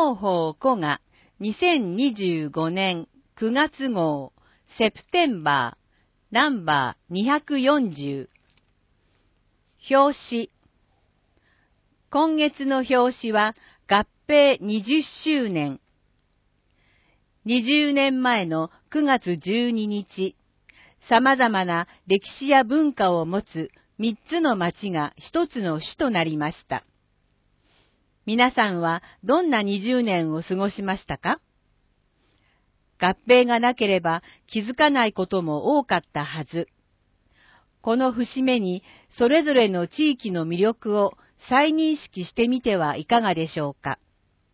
広報古賀2025年9月号セプテンバーナンバー240表紙。今月の表紙は合併20周年。20年前の9月12日、様々な歴史や文化を持つ3つの町が1つの市となりました。皆さんはどんな20年を過ごしましたか？合併がなければ気づかないことも多かったはず。この節目にそれぞれの地域の魅力を再認識してみてはいかがでしょうか。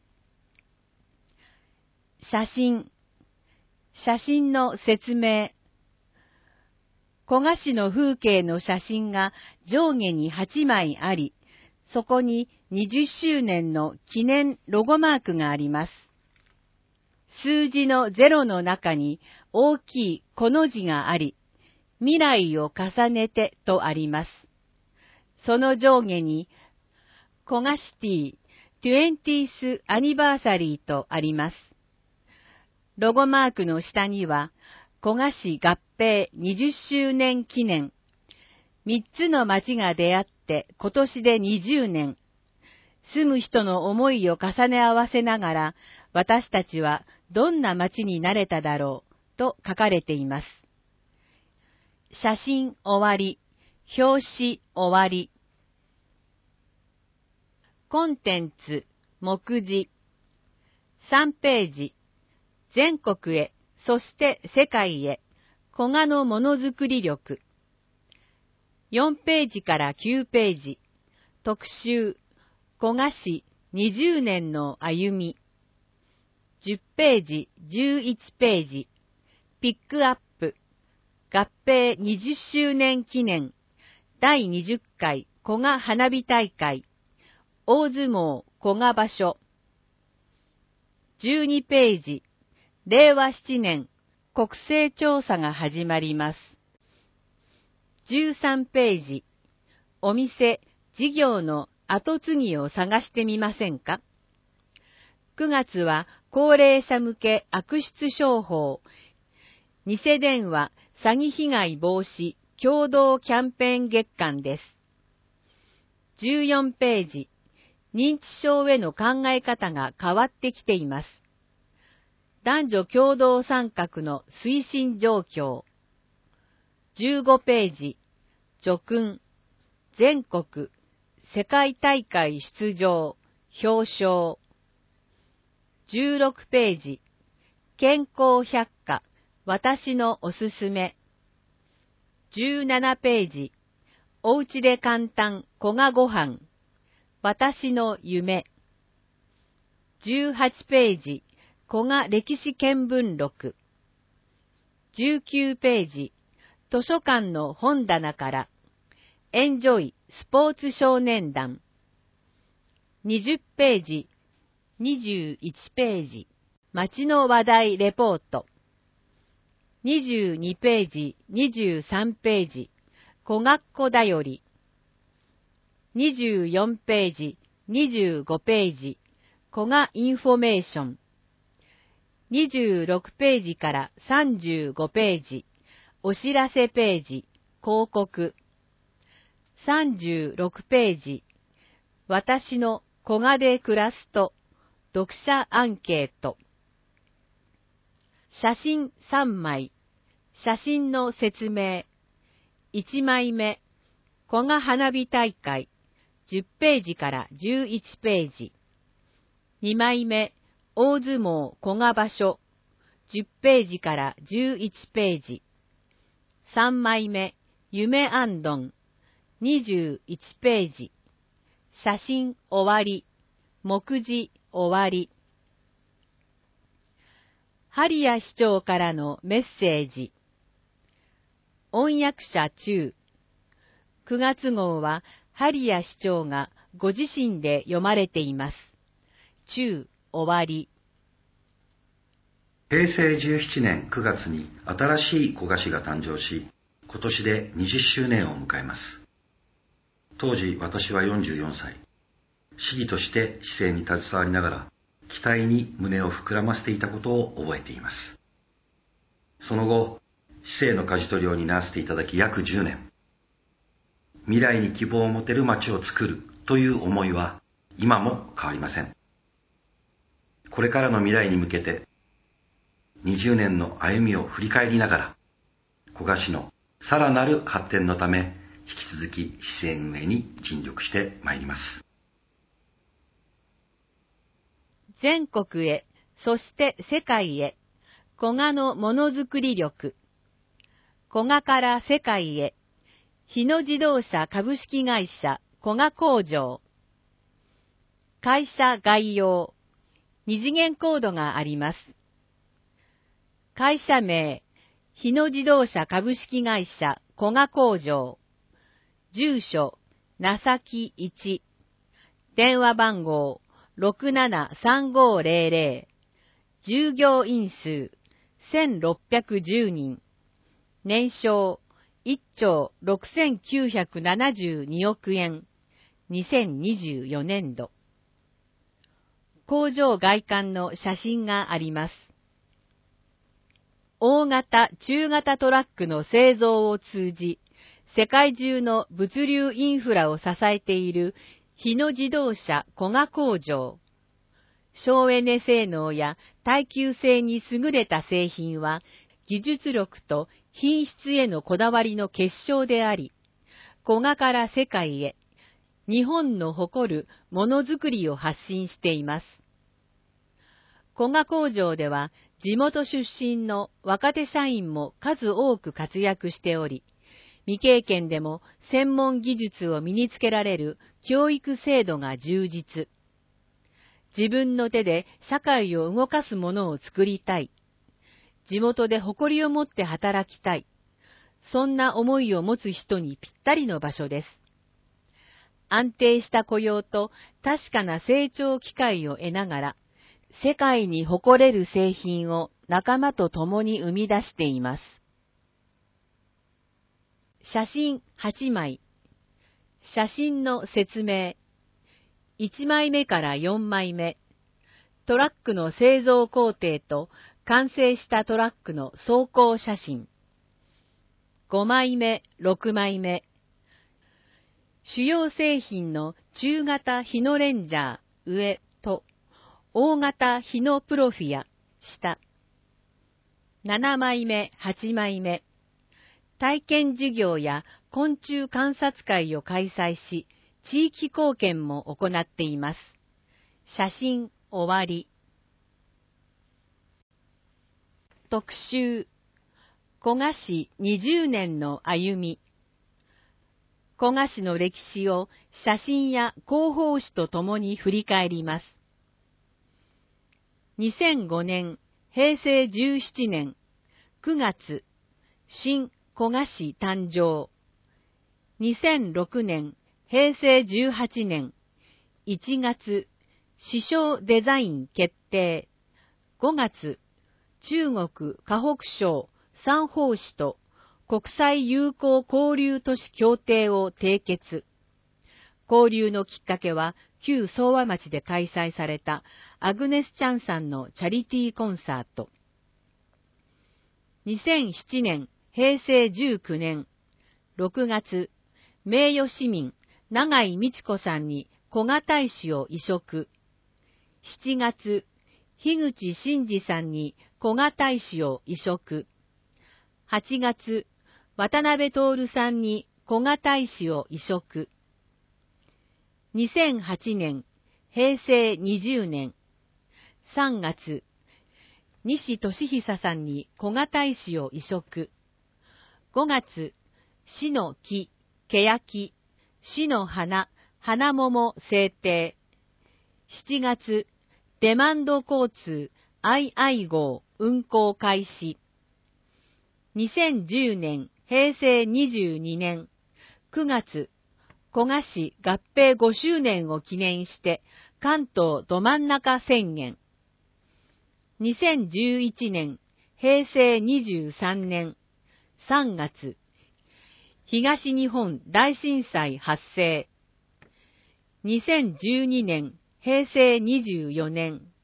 写真の説明。古賀市の風景の写真が上下に8枚あり、そこに20周年の記念ロゴマークがあります。数字の0の中に大きいこの字があり、未来を重ねてとあります。その上下に、古賀シティ 20th アニバーサリーとあります。ロゴマークの下には、古賀市合併20周年記念、3つの町が出会って今年で20年、住む人の思いを重ね合わせながら、私たちはどんな町になれただろうと書かれています。写真終わり、表紙終わり。コンテンツ、目次。3ページ。全国へ、そして世界へ、古賀のものづくり力。4ページから9ページ。特集、古賀市20年の歩み。10ページ、11ページ。ピックアップ。合併20周年記念。第20回古賀花火大会。大相撲古賀場所。12ページ。令和7年国勢調査が始まります。13ページ。お店、事業の後継ぎを探してみませんか？ 9 月は高齢者向け悪質商法、偽電話、詐欺被害防止共同キャンペーン月間です。14ページ。認知症への考え方が変わってきています。男女共同参画の推進状況。15ページ。叙勲。全国、世界大会出場、表彰。16ページ。健康百科、私のおすすめ。17ページ。おうちで簡単古賀ご飯、私の夢。18ページ。古賀歴史見聞録。19ページ。図書館の本棚から、エンジョイスポーツ少年団。20ページ。21ページ。街の話題レポート。22ページ、23ページ。古賀っ子だより。24ページ、25ページ。古賀インフォメーション。26ページから35ページ。お知らせページ、広告。36ページ。私の古賀で暮らすと、読者アンケート。写真3枚。写真の説明。1枚目。古賀花火大会。10ページから11ページ。2枚目。大相撲古賀場所。10ページから11ページ。3枚目。夢あんどん。21ページ。写真終わり。目次終わり。針谷市長からのメッセージ。音訳者中。9月号は針谷市長がご自身で読まれています。中終わり。 平成17年9月に新しい古賀市が誕生し、今年で20周年を迎えます。当時私は44歳。市議として市政に携わりながら、期期待に胸を膨らませていたことを覚えています。その後、市政の舵取りを担わせていただき約10年。未来に希望を持てる街を作るという思いは今も変わりません。これからの未来に向けて、20年の歩みを振り返りながら、古河市のさらなる発展のため、引き続き市政運営に尽力してまいります。 全国へ、そして世界へ、古河のものづくり力。古河から世界へ、日野自動車株式会社古河工場。会社概要。二次元コードがあります。会社名、日野自動車株式会社古河工場。住所、名崎1。電話番号、673500。従業員数、1610人。年商、1兆6972億円。2024年度。工場外観の写真があります。大型・中型トラックの製造を通じ、世界中の物流インフラを支えている日野自動車古河工場。省エネ性能や耐久性に優れた製品は、技術力と品質へのこだわりの結晶であり、古河から世界へ、日本の誇るものづくりを発信しています。古河工場では、地元出身の若手社員も数多く活躍しており、未経験でも専門技術を身につけられる教育制度が充実。自分の手で社会を動かすものを作りたい。地元で誇りを持って働きたい。そんな思いを持つ人にぴったりの場所です。安定した雇用と確かな成長機会を得ながら、世界に誇れる製品を仲間と共に生み出しています。写真8枚。写真の説明。1枚目から4枚目。トラックの製造工程と完成したトラックの走行写真。5枚目、6枚目。主要製品の中型日野レンジャー上と大型日野プロフィア下。7枚目、8枚目。体験授業や昆虫観察会を開催し、地域貢献も行っています。写真終わり。特集。古河市20年の歩み。古河市の歴史を写真や広報誌とともに振り返ります。2005年、平成17年9月、新古河市誕生。2006年、平成18年1月、市章デザイン決定。5月、中国河北省三法市と国際友好交流都市協定を締結。交流のきっかけは、旧相和町で開催されたアグネス・チャンさんのチャリティーコンサート。2007年、平成19年6月、名誉市民、永井美智子さんに古河大使を委嘱。7月、樋口真嗣さんに古河大使を委嘱。8月、渡辺徹さんに古河大使を委嘱。2008年、平成20年3月、西俊久さんに古河大使を委嘱。5月、市の木、欅、市の花、花桃制定。7月、デマンド交通、II 号運行開始。2010年、平成22年9月、古河市合併5周年を記念して関東ど真ん中宣言。2011年、平成23年3月、東日本大震災発生。2012年、平成24年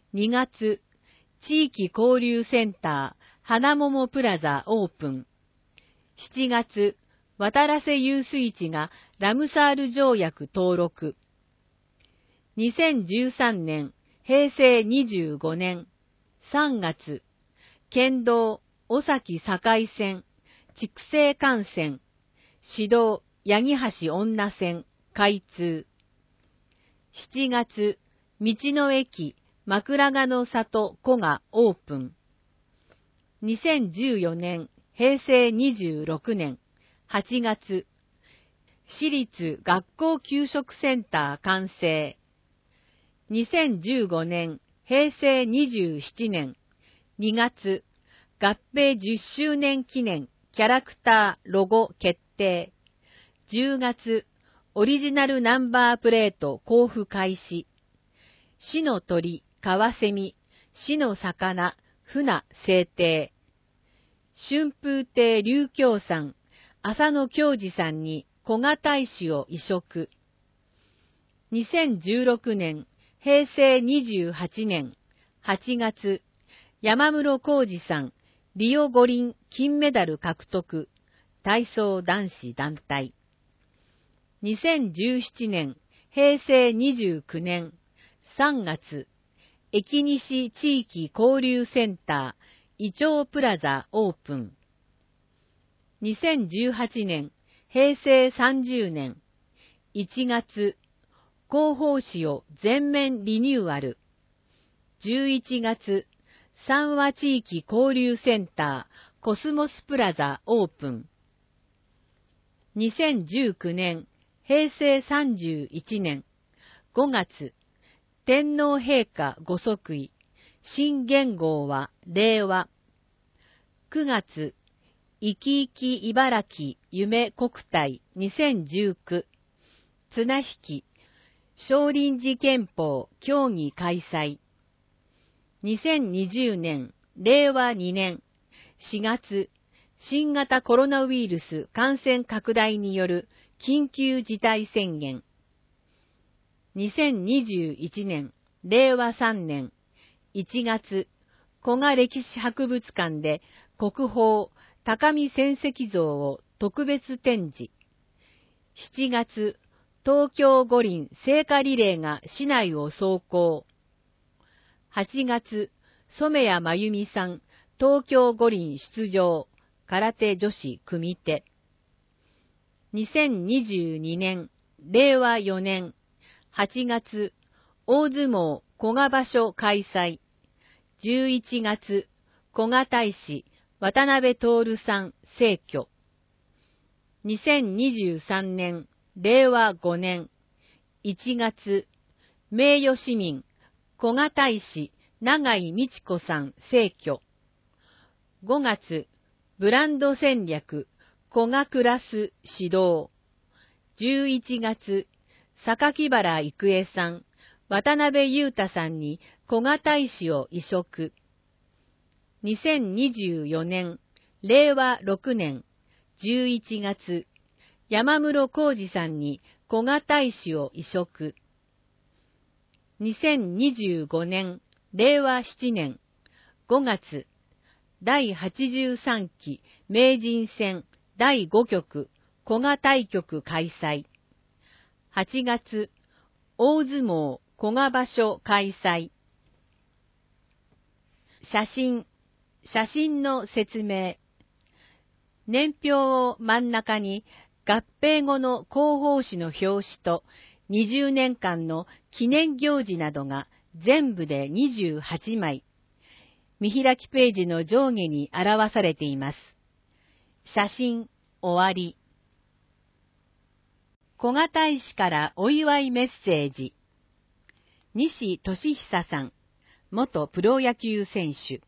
2月、地域交流センター、花桃プラザオープン。7月、渡良瀬遊水地がラムサール条約登録。2013年、平成25年3月、県道尾崎境線、筑西幹線、市道八木橋女線開通。7月、道の駅枕ヶの里湖がオープン。2014年、平成26年8月、私立学校給食センター完成。2015年、平成27年2月、合併10周年記念キャラクターロゴ決定。10月、オリジナルナンバープレート交付開始。市の鳥、カワセミ、市の魚、船制定。春風亭琉球さん、浅野教授さんに古賀大使を委嘱。2016年、平成28年8月、山室浩二さん、リオ五輪金メダル獲得、体操男子団体。2017年、平成29年3月、駅西地域交流センター、イチョウプラザオープン。2018年、平成30年1月、広報誌を全面リニューアル。11月、三和地域交流センター、コスモスプラザオープン。2019年、平成31年5月、天皇陛下ご即位、新元号は令和。9月、いきいき茨城夢国体2019、綱引き、少林寺拳法競技開催。2020年、令和2年4月、新型コロナウイルス感染拡大による緊急事態宣言。2021年、令和3年1月、古賀歴史博物館で国宝高見仙石像を特別展示。7月、東京五輪聖火リレーが市内を走行。8月、染谷真由美さん、東京五輪出場、空手女子組手。2022年、令和4年8月、大相撲古賀場所開催。11月、古賀大使渡辺徹さん逝去。2023年、令和5年1月、名誉市民古賀大使永井美智子さん逝去。5月、ブランド戦略古賀クラス指導。11月、榊原郁恵さん、渡辺裕太さんに古賀大使を委嘱。2024年、令和6年11月、山室浩二さんに古賀大使を委嘱。2025年、令和7年5月、第83期名人戦第5局古賀対局開催。8月、大相撲古賀場所開催。写真の説明。年表を真ん中に合併後の広報誌の表紙と20年間の記念行事などが全部で28枚。見開きページの上下に表されています。写真終わり。古賀大使からお祝いメッセージ。西俊久さん、元プロ野球選手。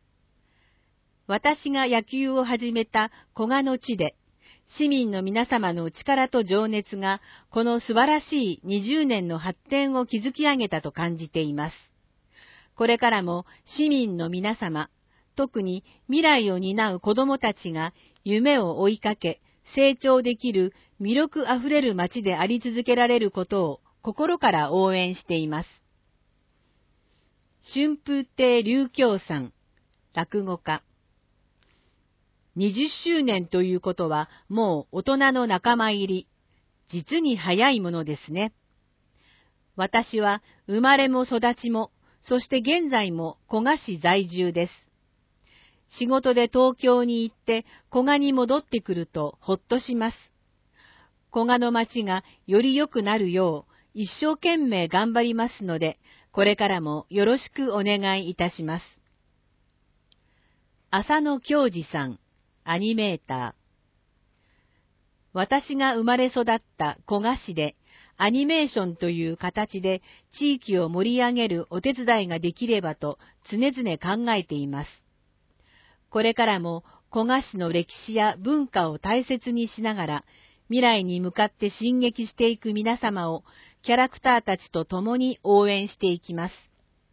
私が野球を始めた古賀の地で、市民の皆様の力と情熱がこの素晴らしい20年の発展を築き上げたと感じています。これからも市民の皆様、特に未来を担う子どもたちが夢を追いかけ、成長できる魅力あふれる街であり続けられることを心から応援しています。 春風亭柳京さん、落語家。20周年ということはもう大人の仲間入り。実に早いものですね。私は生まれも育ちも、そして現在も古賀市在住です。仕事で東京に行って古賀に戻ってくるとほっとします。古賀の町がより良くなるよう一生懸命頑張りますので、これからもよろしくお願いいたします。浅野恭二さん、アニメーター。私が生まれ育った古賀市で、アニメーションという形で地域を盛り上げるお手伝いができればと常々考えています。これからも古賀市の歴史や文化を大切にしながら、未来に向かって進撃していく皆様をキャラクターたちと共に応援していきます。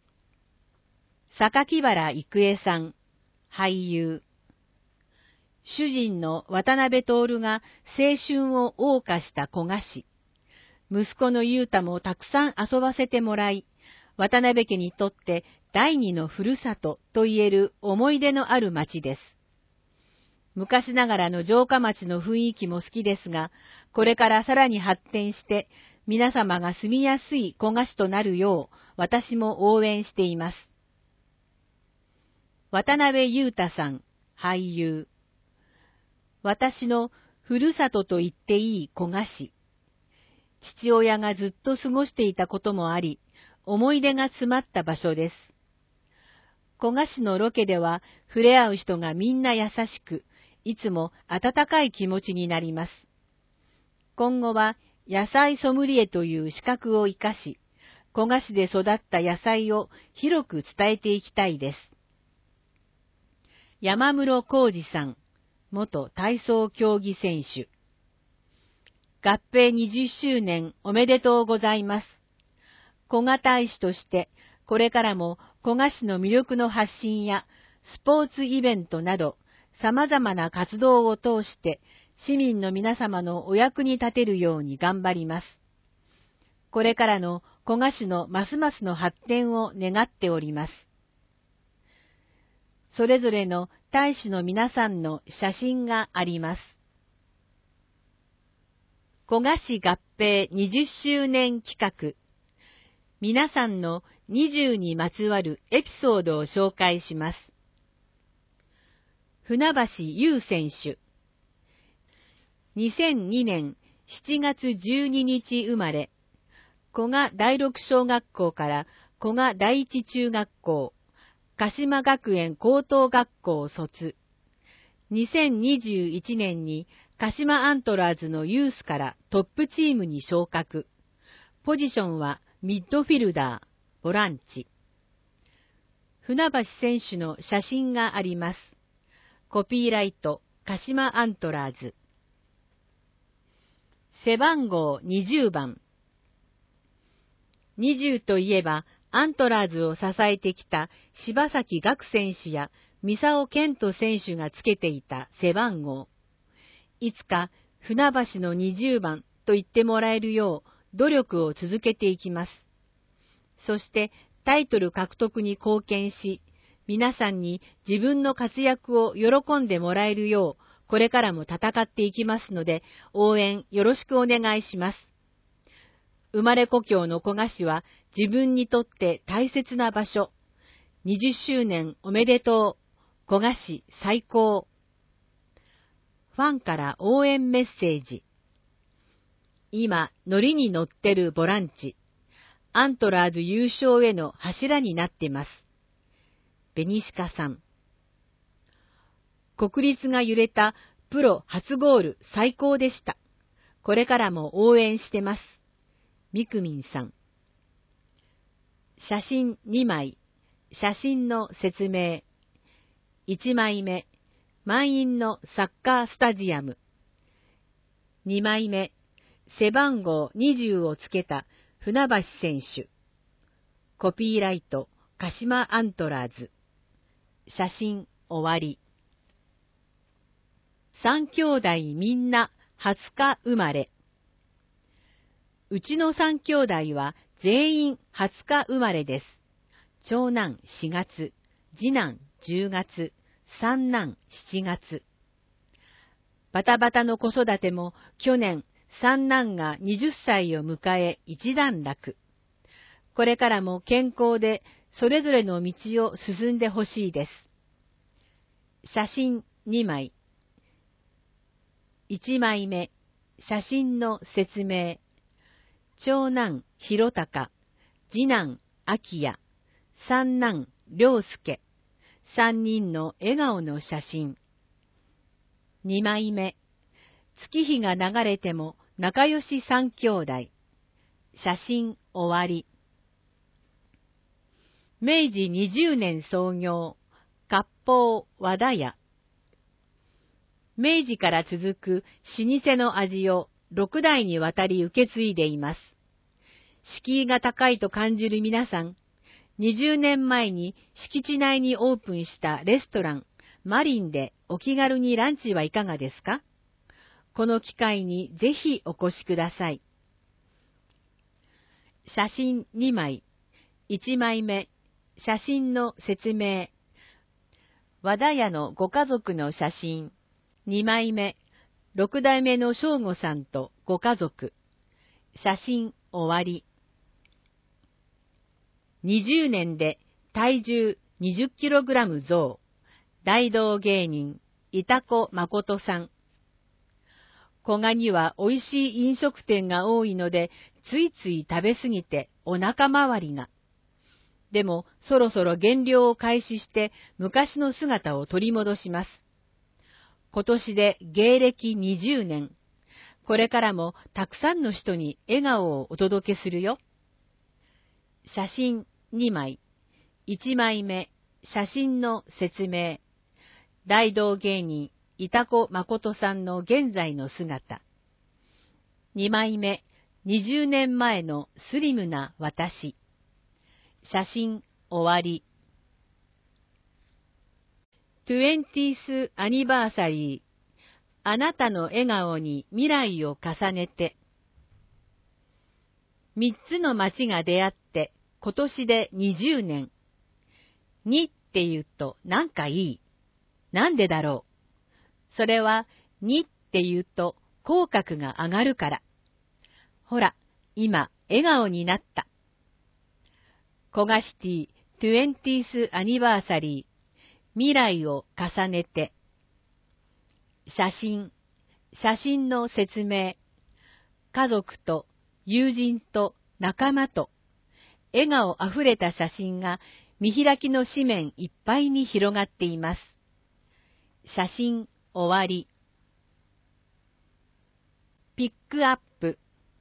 榊原郁恵さん、俳優。主人の渡辺徹が青春を謳歌した古賀市。息子の裕太もたくさん遊ばせてもらい、渡辺家にとって第二のふるさとと言える思い出のある町です。昔ながらの城下町の雰囲気も好きですが、これからさらに発展して皆様が住みやすい古賀市となるよう私も応援しています。渡辺裕太さん、俳優。私のふるさとと言っていい古賀市。父親がずっと過ごしていたこともあり、思い出が詰まった場所です。古賀市のロケでは触れ合う人がみんな優しく、いつも温かい気持ちになります。今後は野菜ソムリエという資格を生かし、古賀市で育った野菜を広く伝えていきたいです。山室浩二さん、元体操競技選手。合併20周年おめでとうございます。古賀大使として、これからも古賀市の魅力の発信やスポーツイベントなど、様々な活動を通して、市民の皆様のお役に立てるように頑張ります。これからの古賀市のますますの発展を願っております。それぞれの大使の皆さんの写真があります。古賀市合併20周年企画。皆さんの20にまつわるエピソードを紹介します。船橋優選手。2002年7月12日生まれ。古賀第六小学校から古賀第一中学校、鹿島学園高等学校卒。2021年に鹿島アントラーズのユースからトップチームに昇格。ポジションはミッドフィルダー、ボランチ。船橋選手の写真があります。コピーライト、鹿島アントラーズ。背番号20番。20といえば、アントラーズを支えてきた柴崎岳選手や三沢健人選手がつけていた背番号。いつか船橋の20番と言ってもらえるよう努力を続けていきます。そしてタイトル獲得に貢献し、皆さんに自分の活躍を喜んでもらえるよう、これからも戦っていきますので、応援よろしくお願いします。生まれ故郷の古賀市は自分にとって大切な場所。20周年おめでとう。古賀市最高。ファンから応援メッセージ。今、ノリに乗ってるボランチ。アントラーズ優勝への柱になってます。ベニシカさん。国立が揺れたプロ初ゴール最高でした。これからも応援してます。みくみんさん。写真2枚。写真の説明。1枚目。満員のサッカースタジアム。2枚目。背番号20をつけた船橋選手。コピーライト、鹿島アントラーズ。写真終わり。3兄弟みんな20日生まれ。うちの3兄弟は全員20日生まれです。 長男4月、次男10月、三男7月。バタバタの子育ても去年三男が20歳を迎え一段落。これからも健康でそれぞれの道を進んでほしいです。写真2枚。1枚目、写真の説明。長男弘隆、次男昭也、三男良介、3人の笑顔の写真。2枚目、月日が流れても仲良し3兄弟。写真終わり。明治20年創業、割烹和田屋。明治から続く老舗の味を6代にわたり受け継いでいます。敷居が高いと感じる皆さん、20年前に敷地内にオープンしたレストランマリンでお気軽にランチはいかがですか？この機会にぜひお越しください。写真2枚。1枚目、写真の説明。和田屋のご家族の写真。2枚目、6代目の正吾さんとご家族。写真終わり。20年で体重20キログラム増。大道芸人、板子誠さん。古賀には美味しい飲食店が多いので、ついつい食べ過ぎてお腹周りが。でも、そろそろ減量を開始して昔の姿を取り戻します。今年で芸歴20年。これからもたくさんの人に笑顔をお届けするよ。写真2枚。1枚目、写真の説明。大道芸人、板子誠さんの現在の姿。2枚目、20年前のスリムな私。写真終わり。20th アニバーサリー。あなたの笑顔に未来を重ねて。3つの街が出会って今年で20年。2って言うとなんかいい。なんでだろう。それは2って言うと口角が上がるから。ほら、今笑顔になった。古賀シティ 20th アニバーサリー。未来を重ねて。写真の説明。家族と友人と仲間と笑顔あふれた写真が見開きの紙面いっぱいに広がっています。写真終わり。ピックアップ。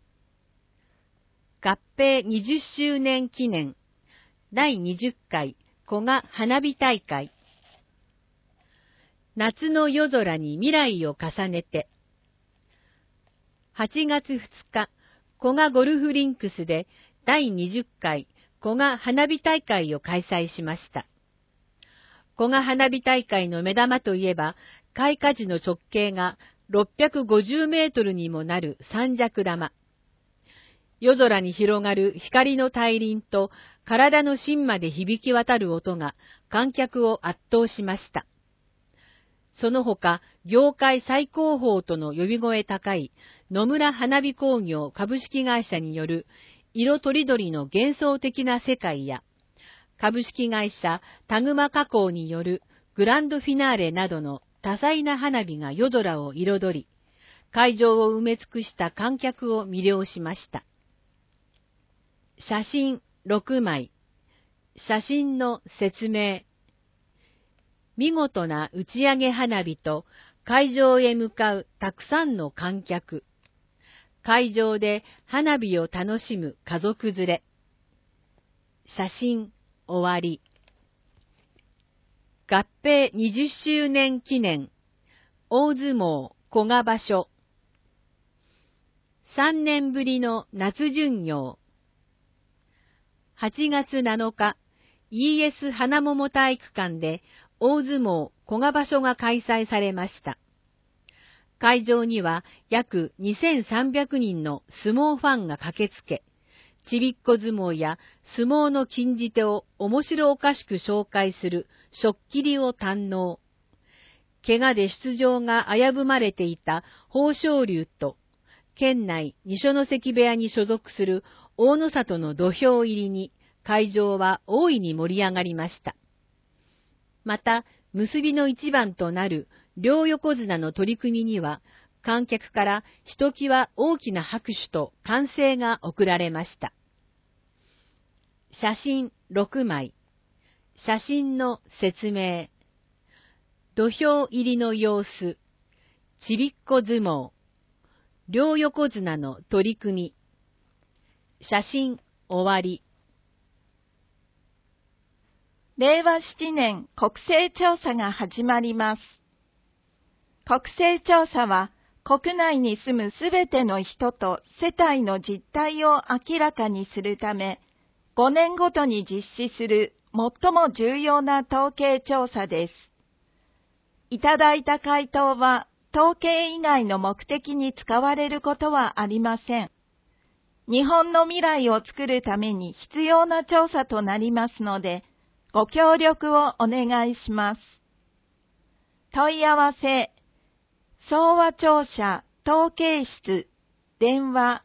合併20周年記念第20回古賀花火大会。夏の夜空に未来を重ねて。8月2日、古賀ゴルフリンクスで第20回古賀花火大会を開催しました。古賀花火大会の目玉といえば、開花時の直径が650メートルにもなる三尺玉。夜空に広がる光の大輪と体の芯まで響き渡る音が観客を圧倒しました。その他、業界最高峰との呼び声高い野村花火工業株式会社による色とりどりの幻想的な世界や、株式会社タグマ加工によるグランドフィナーレなどの多彩な花火が夜空を彩り、会場を埋め尽くした観客を魅了しました。写真6枚。写真の説明。見事な打ち上げ花火と会場へ向かうたくさんの観客。会場で花火を楽しむ家族連れ。写真終わり。合併20周年記念大相撲古賀場所。3年ぶりの夏巡業。8月7日、ES 花桃体育館で大相撲古賀場所が開催されました。会場には約2300人の相撲ファンが駆けつけ、 ちびっこ相撲や相撲の禁じ手を面白おかしく紹介するしょっきりを堪能。怪我で出場が危ぶまれていた豊昇龍と、県内二所ノ関部屋に所属する大野里の土俵入りに会場は大いに盛り上がりました。また、結びの一番となる両横綱の取り組みには、観客からひときわ大きな拍手と歓声が送られました。写真6枚。写真の説明。土俵入りの様子。ちびっこ相撲。両横綱の取り組み。写真終わり。 令和7年国勢調査が始まります。国勢調査は、国内に住むすべての人と世帯の実態を明らかにするため、5年ごとに実施する最も重要な統計調査です。いただいた回答は、統計以外の目的に使われることはありません。日本の未来を作るために必要な調査となりますので、ご協力をお願いします。問い合わせ、総和庁舎統計室、電話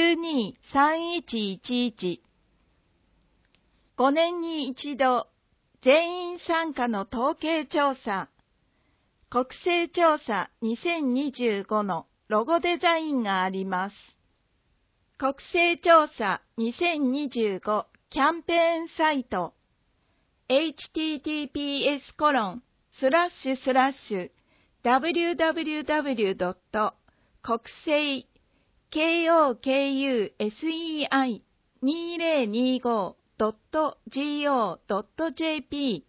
92-3111。5年に一度、全員参加の統計調査、国勢調査2025のロゴデザインがあります。国勢調査2025キャンペーンサイト、https://www.国勢 kokusei2025.go.jp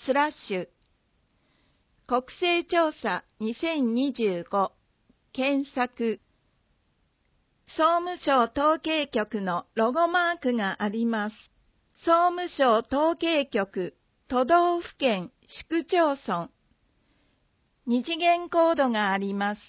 国勢調査2025検索。総務省統計局のロゴマークがあります。総務省統計局、都道府県、市区町村。二次元コードがあります。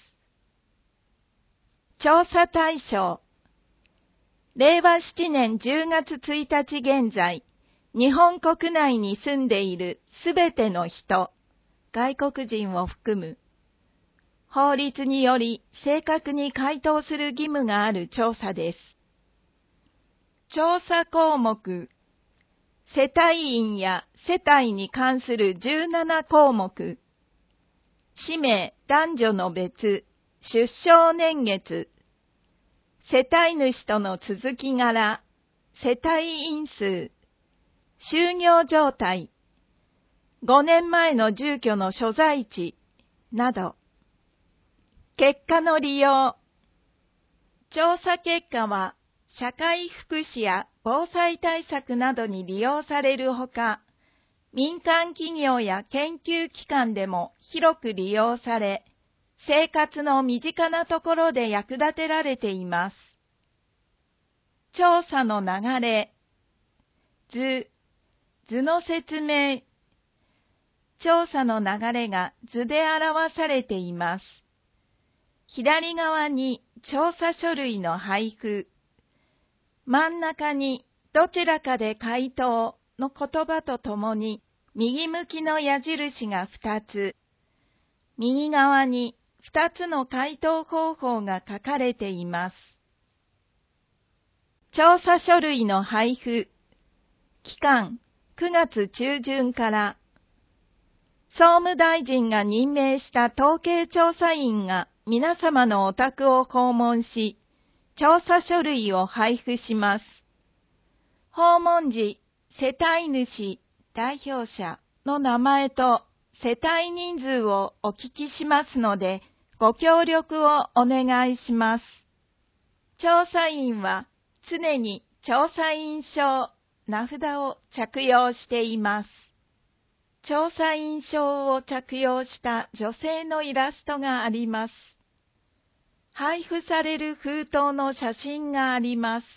調査対象。令和7年10月1日現在、日本国内に住んでいるすべての人、外国人を含む。法律により正確に回答する義務がある調査です。調査項目。世帯員や世帯に関する17項目。氏名、男女の別、出生年月。世帯主との続き柄、世帯員数。就業状態。5年前の住居の所在地、など。結果の利用。調査結果は、社会福祉や防災対策などに利用されるほか、民間企業や研究機関でも広く利用され、生活の身近なところで役立てられています。調査の流れ。図の説明。調査の流れが図で表されています。左側に調査書類の配布。真ん中にどちらかで回答の言葉とともに右向きの矢印が2つ。右側に2つの回答方法が書かれています。調査書類の配布。期間9月中旬から。総務大臣が任命した統計調査員が皆様のお宅を訪問し、調査書類を配布します。訪問時、世帯主、代表者の名前と世帯人数をお聞きしますので、ご協力をお願いします。調査員は常に調査員証、名札を着用しています。調査員証を着用した女性のイラストがあります。配布される封筒の写真があります。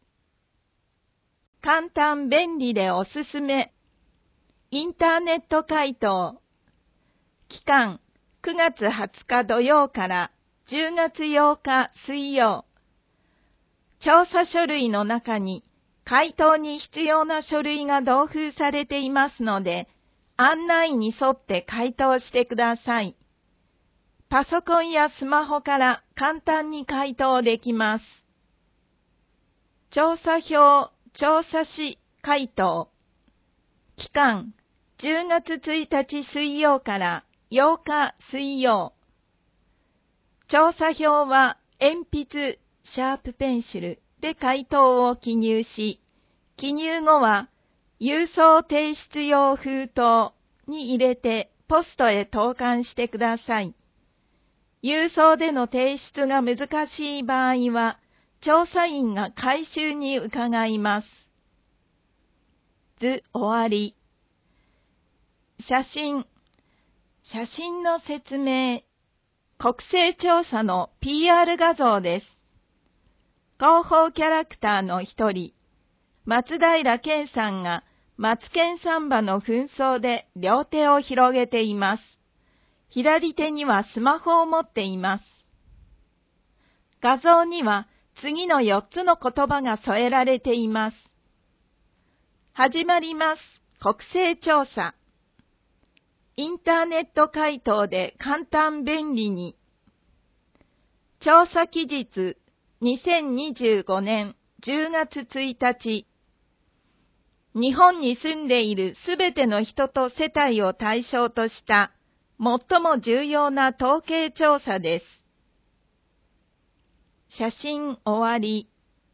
簡単便利でおすすめ。インターネット回答。期間9月20日土曜から10月8日水曜。調査書類の中に回答に必要な書類が同封されていますので、案内に沿って回答してください。パソコンやスマホから簡単に回答できます。調査票、調査紙、回答。期間、10月1日水曜から8日水曜。調査票は鉛筆、シャープペンシルで回答を記入し、記入後は郵送提出用封筒に入れてポストへ投函してください。郵送での提出が難しい場合は、調査員が回収に伺います。図終わり。写真の説明。国勢調査の PR 画像です。広報キャラクターの一人、松平健さんがマツケンサンバの紛争で両手を広げています。左手にはスマホを持っています。画像には次の4つの言葉が添えられています。始まります。国勢調査。インターネット回答で簡単便利に。調査期日2025年10月1日。日本に住んでいるすべての人と世帯を対象とした最も重要な統計調査です。写真終わり。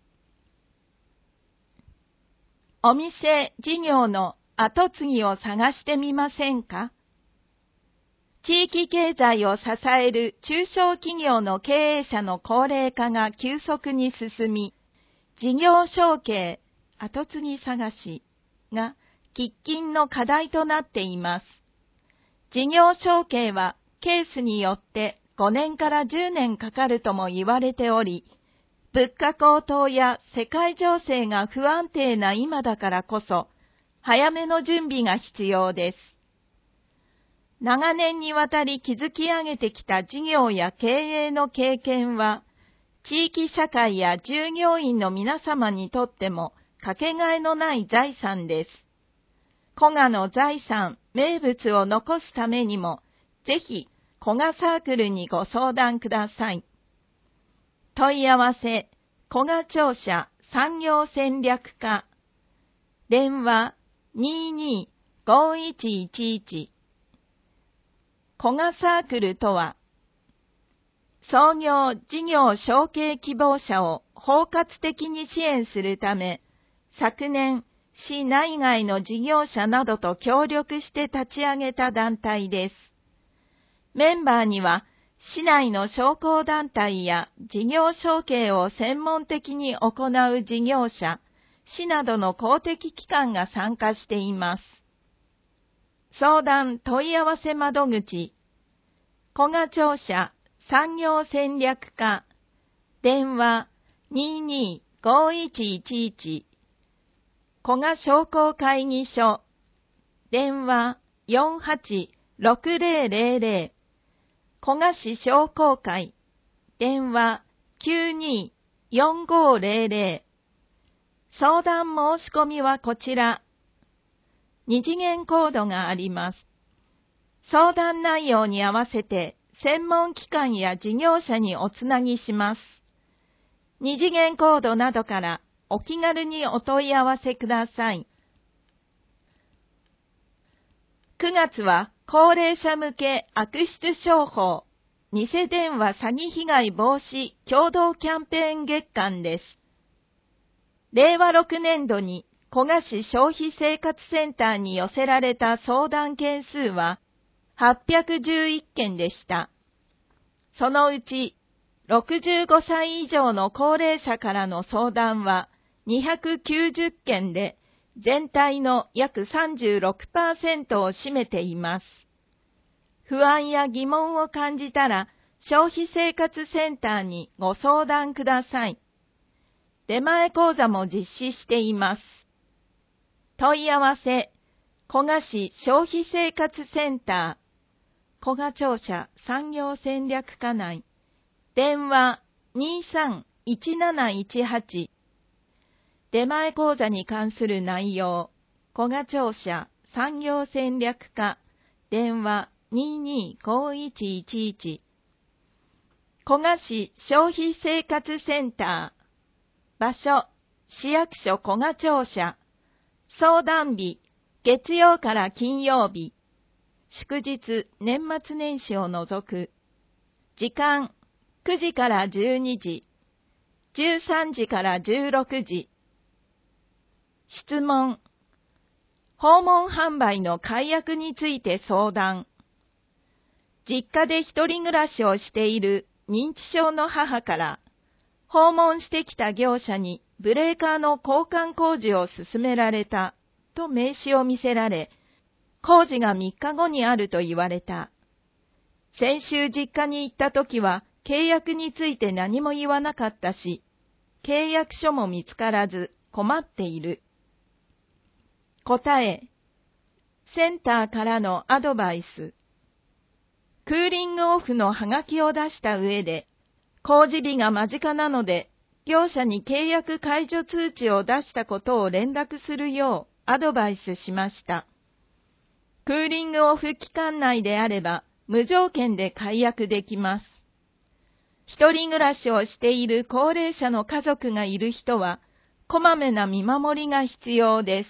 お店、事業の後継ぎを探してみませんか？地域経済を支える中小企業の経営者の高齢化が急速に進み、事業承継、後継ぎ探しが喫緊の課題となっています。事業承継はケースによって5年から10年かかるとも言われており、物価高騰や世界情勢が不安定な今だからこそ、早めの準備が必要です。長年にわたり築き上げてきた事業や経営の経験は、地域社会や従業員の皆様にとってもかけがえのない財産です。古賀の財産、名物を残すためにも、ぜひ古賀サークルにご相談ください。問い合わせ、古賀庁舎産業戦略課。電話22-5111。古賀サークルとは、創業事業承継希望者を包括的に支援するため、昨年、市内外の事業者などと協力して立ち上げた団体です。メンバーには、市内の商工団体や事業承継を専門的に行う事業者、市などの公的機関が参加しています。相談問い合わせ窓口、古賀庁舎産業戦略課、電話22-5111、古賀商工会議所、電話48-6000、古賀市商工会、電話92-4500、相談申し込みはこちら。2次元コードがあります。相談内容に合わせて専門機関や事業者におつなぎします。2次元コードなどからお気軽にお問い合わせください。9月は高齢者向け悪質商法、偽電話詐欺被害防止共同キャンペーン月間です。令和6年度に古賀市消費生活センターに寄せられた相談件数は811件でした。そのうち65歳以上の高齢者からの相談は290件で、全体の約 36% を占めています。不安や疑問を感じたら、消費生活センターにご相談ください。出前講座も実施しています。問い合わせ、古賀市消費生活センター、古賀庁舎産業戦略課内、電話23-1718、 出前講座に関する内容、古賀庁舎産業戦略課、電話225111。古賀市消費生活センター。場所、市役所古賀庁舎。相談日、月曜から金曜日。祝日、年末年始を除く。時間、9時から12時。13時から16時。質問。訪問販売の解約について相談。実家で一人暮らしをしている認知症の母から、訪問してきた業者にブレーカーの交換工事を勧められたと名刺を見せられ、工事が3日後にあると言われた。先週実家に行った時は契約について何も言わなかったし、契約書も見つからず困っている。答え。センターからのアドバイス。クーリングオフのハガキを出した上で、工事日が間近なので、業者に契約解除通知を出したことを連絡するようアドバイスしました。クーリングオフ期間内であれば、無条件で解約できます。一人暮らしをしている高齢者の家族がいる人は、こまめな見守りが必要です。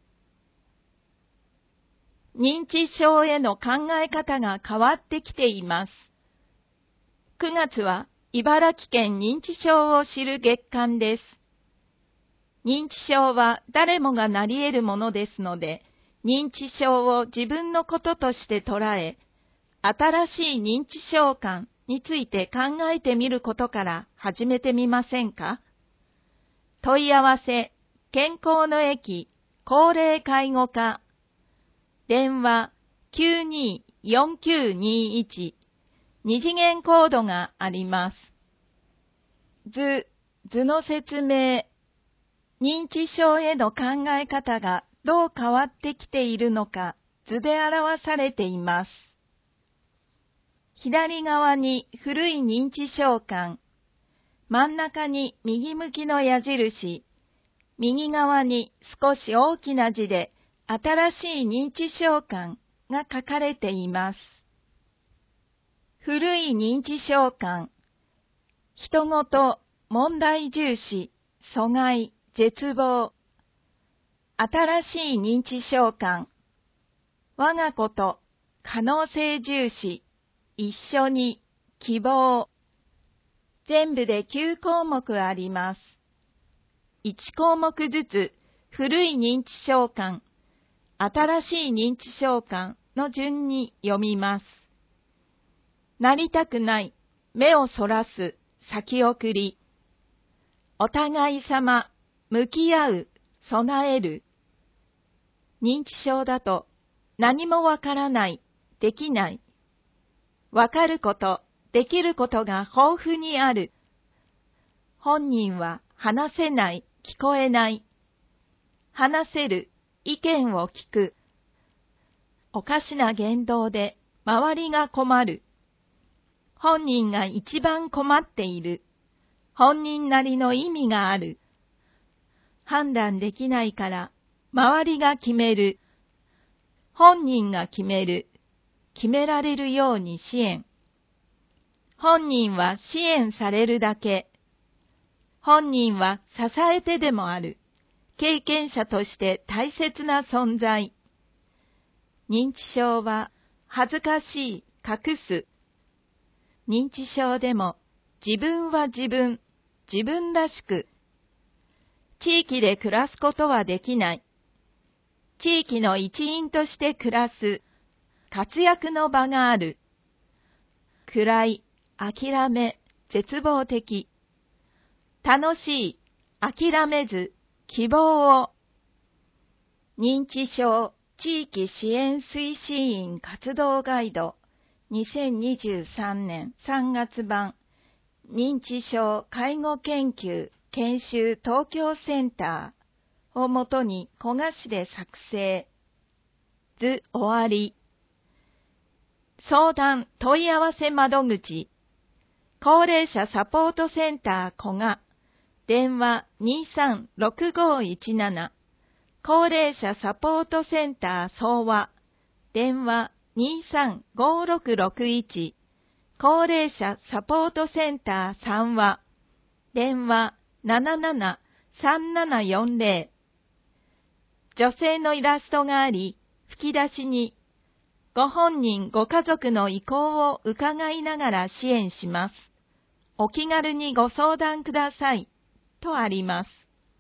認知症への考え方が変わってきています。9月は茨城県認知症を知る月間です。認知症は誰もがなり得るものですので、認知症を自分のこととして捉え、新しい認知症観について考えてみることから始めてみませんか？問い合わせ、健康の駅、高齢介護課、電話924921、二次元コードがあります。図の説明。認知症への考え方がどう変わってきているのか図で表されています。左側に古い認知症観、真ん中に右向きの矢印、右側に少し大きな字で新しい認知症観が書かれています。古い認知症観、人ごと、問題重視、阻害、絶望。新しい認知症観、我がこと、可能性重視、一緒に、希望。全部で9項目あります。1項目ずつ、古い認知症観、新しい認知症観の順に読みます。なりたくない、目をそらす、先送り。お互い様、向き合う、備える。認知症だと、何もわからない、できない。わかること、できることが豊富にある。本人は話せない、聞こえない。話せる、意見を聞く。おかしな言動で周りが困る。本人が一番困っている。本人なりの意味がある。判断できないから周りが決める。本人が決める。決められるように支援。本人は支援されるだけ。本人は支えてでもある。経験者として大切な存在。認知症は恥ずかしい、隠す。認知症でも自分は自分、自分らしく。地域で暮らすことはできない。地域の一員として暮らす。活躍の場がある。暗い、諦め、絶望的。楽しい、諦めず、希望を。認知症地域支援推進員活動ガイド2023年3月版認知症介護研究研修東京センターをもとに古賀市で作成。図終わり。相談問い合わせ窓口高齢者サポートセンター古賀電話236517。高齢者サポートセンター総和。電話235661。高齢者サポートセンター三和。電話773740。女性のイラストがあり、吹き出しに、ご本人ご家族の意向を伺いながら支援します。お気軽にご相談ください。とあります。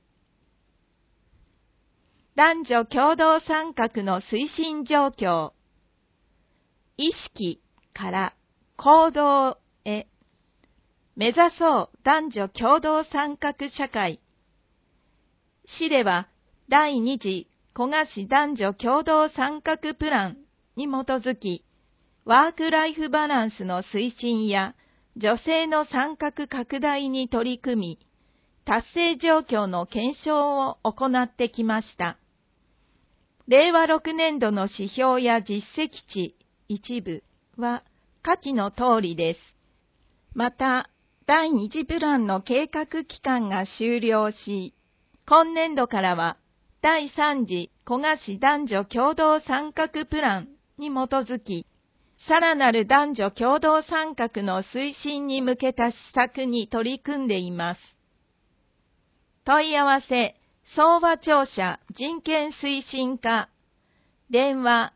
男女共同参画の推進状況。意識から行動へ。目指そう男女共同参画社会。市では第2次古河市男女共同参画プランに基づき、ワークライフバランスの推進や女性の参画拡大に取り組み、達成状況の検証を行ってきました。令和6年度の指標や実績値一部は下記の通りです。また、第2次プランの計画期間が終了し、今年度からは第3次古河市男女共同参画プランに基づき、さらなる男女共同参画の推進に向けた施策に取り組んでいます。問い合わせ、総和庁舎人権推進課、電話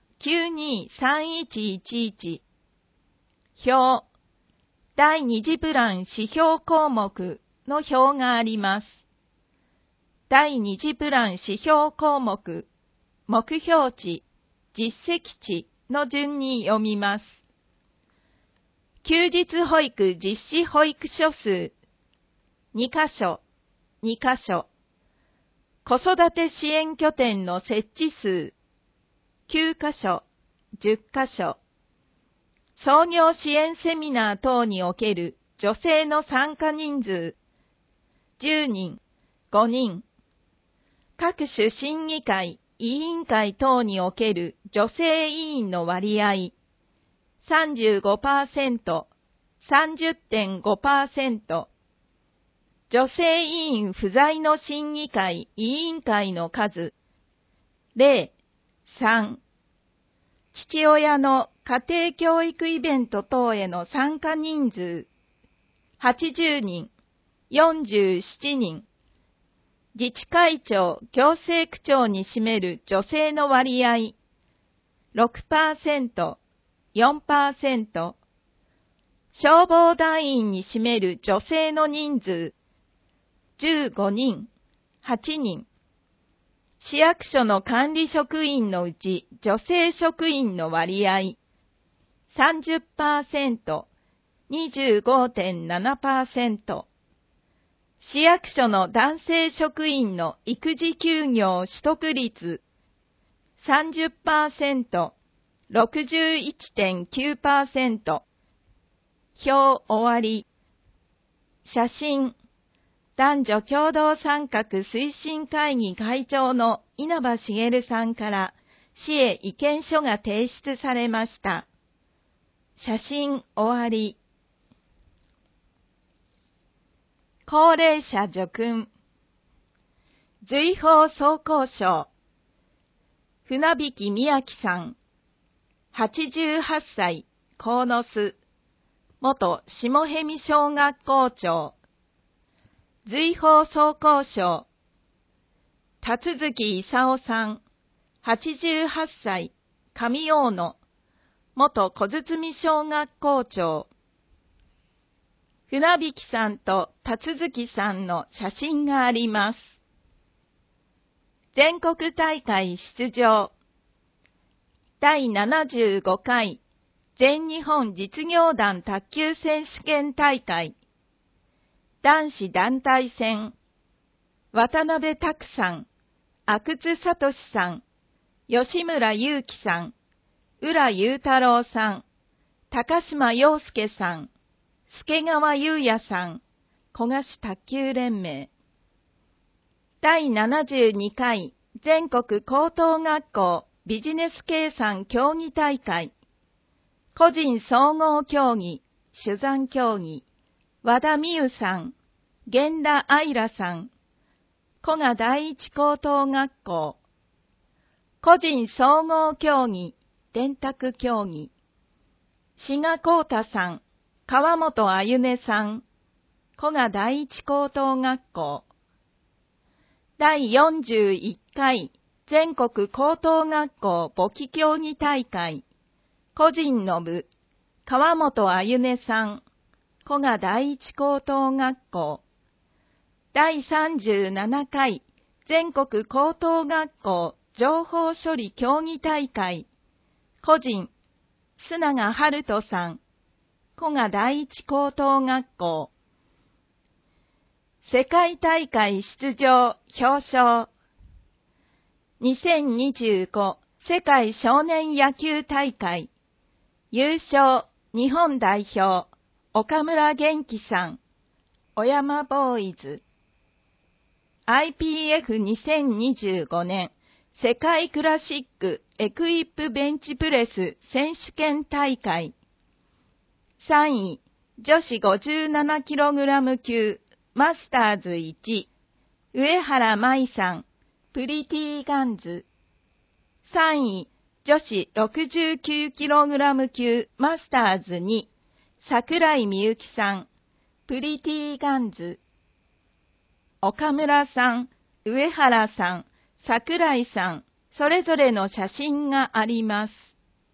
923111、表、第2次プラン指標項目の表があります。第2次プラン指標項目、目標値、実績値の順に読みます。休日保育実施保育所数、2カ所、2カ所。子育て支援拠点の設置数、9カ所、10カ所。創業支援セミナー等における女性の参加人数、10人、5人。各種審議会、委員会等における女性委員の割合、35%、30.5%。女性委員不在の審議会、委員会の数、0、3。父親の家庭教育イベント等への参加人数、80人、47人。自治会長、行政区長に占める女性の割合、6%、4%。消防団員に占める女性の人数、15人、8人。市役所の管理職員のうち女性職員の割合、30%、25.7%。市役所の男性職員の育児休業取得率、30%、61.9%。表終わり。写真。男女共同参画推進会議会長の稲葉茂さんから市へ意見書が提出されました。写真終わり。高齢者叙勲。随宝総工賞。船引宮城さん。88歳、鴻巣。元下逸見小学校長。随宝総工賞。辰月勲さん。88歳、上大野。元小堤小学校長。船引さんと辰月さんの写真があります。全国大会出場。第75回全日本実業団卓球選手権大会。男子団体戦。渡辺拓さん、阿久津聡さん、吉村祐樹さん、浦雄太郎さん、高島陽介さん、助川優也さん、古河市卓球連盟。第72回全国高等学校ビジネス計算競技大会。個人総合競技、珠算競技。和田美優さん、 源田愛さん、古賀第一高等学校。個人総合競技、電卓競技。志賀光太さん、川本あゆねさん、古賀第一高等学校。第41回全国高等学校簿記競技大会、個人の部、川本あゆねさん、古賀第一高等学校。第37回全国高等学校情報処理競技大会、個人、須永春人さん、古賀第一高等学校。世界大会出場表彰。2025世界少年野球大会。優勝日本代表、岡村元気さん、小山ボーイズ。IPF2025 年世界クラシックエクイップベンチプレス選手権大会。3位、女子 57kg 級マスターズ1、上原舞さん、プリティガンズ。3位、女子 69kg 級マスターズ2、桜井美幸さん、プリティガンズ。岡村さん、上原さん、桜井さん、それぞれの写真があります。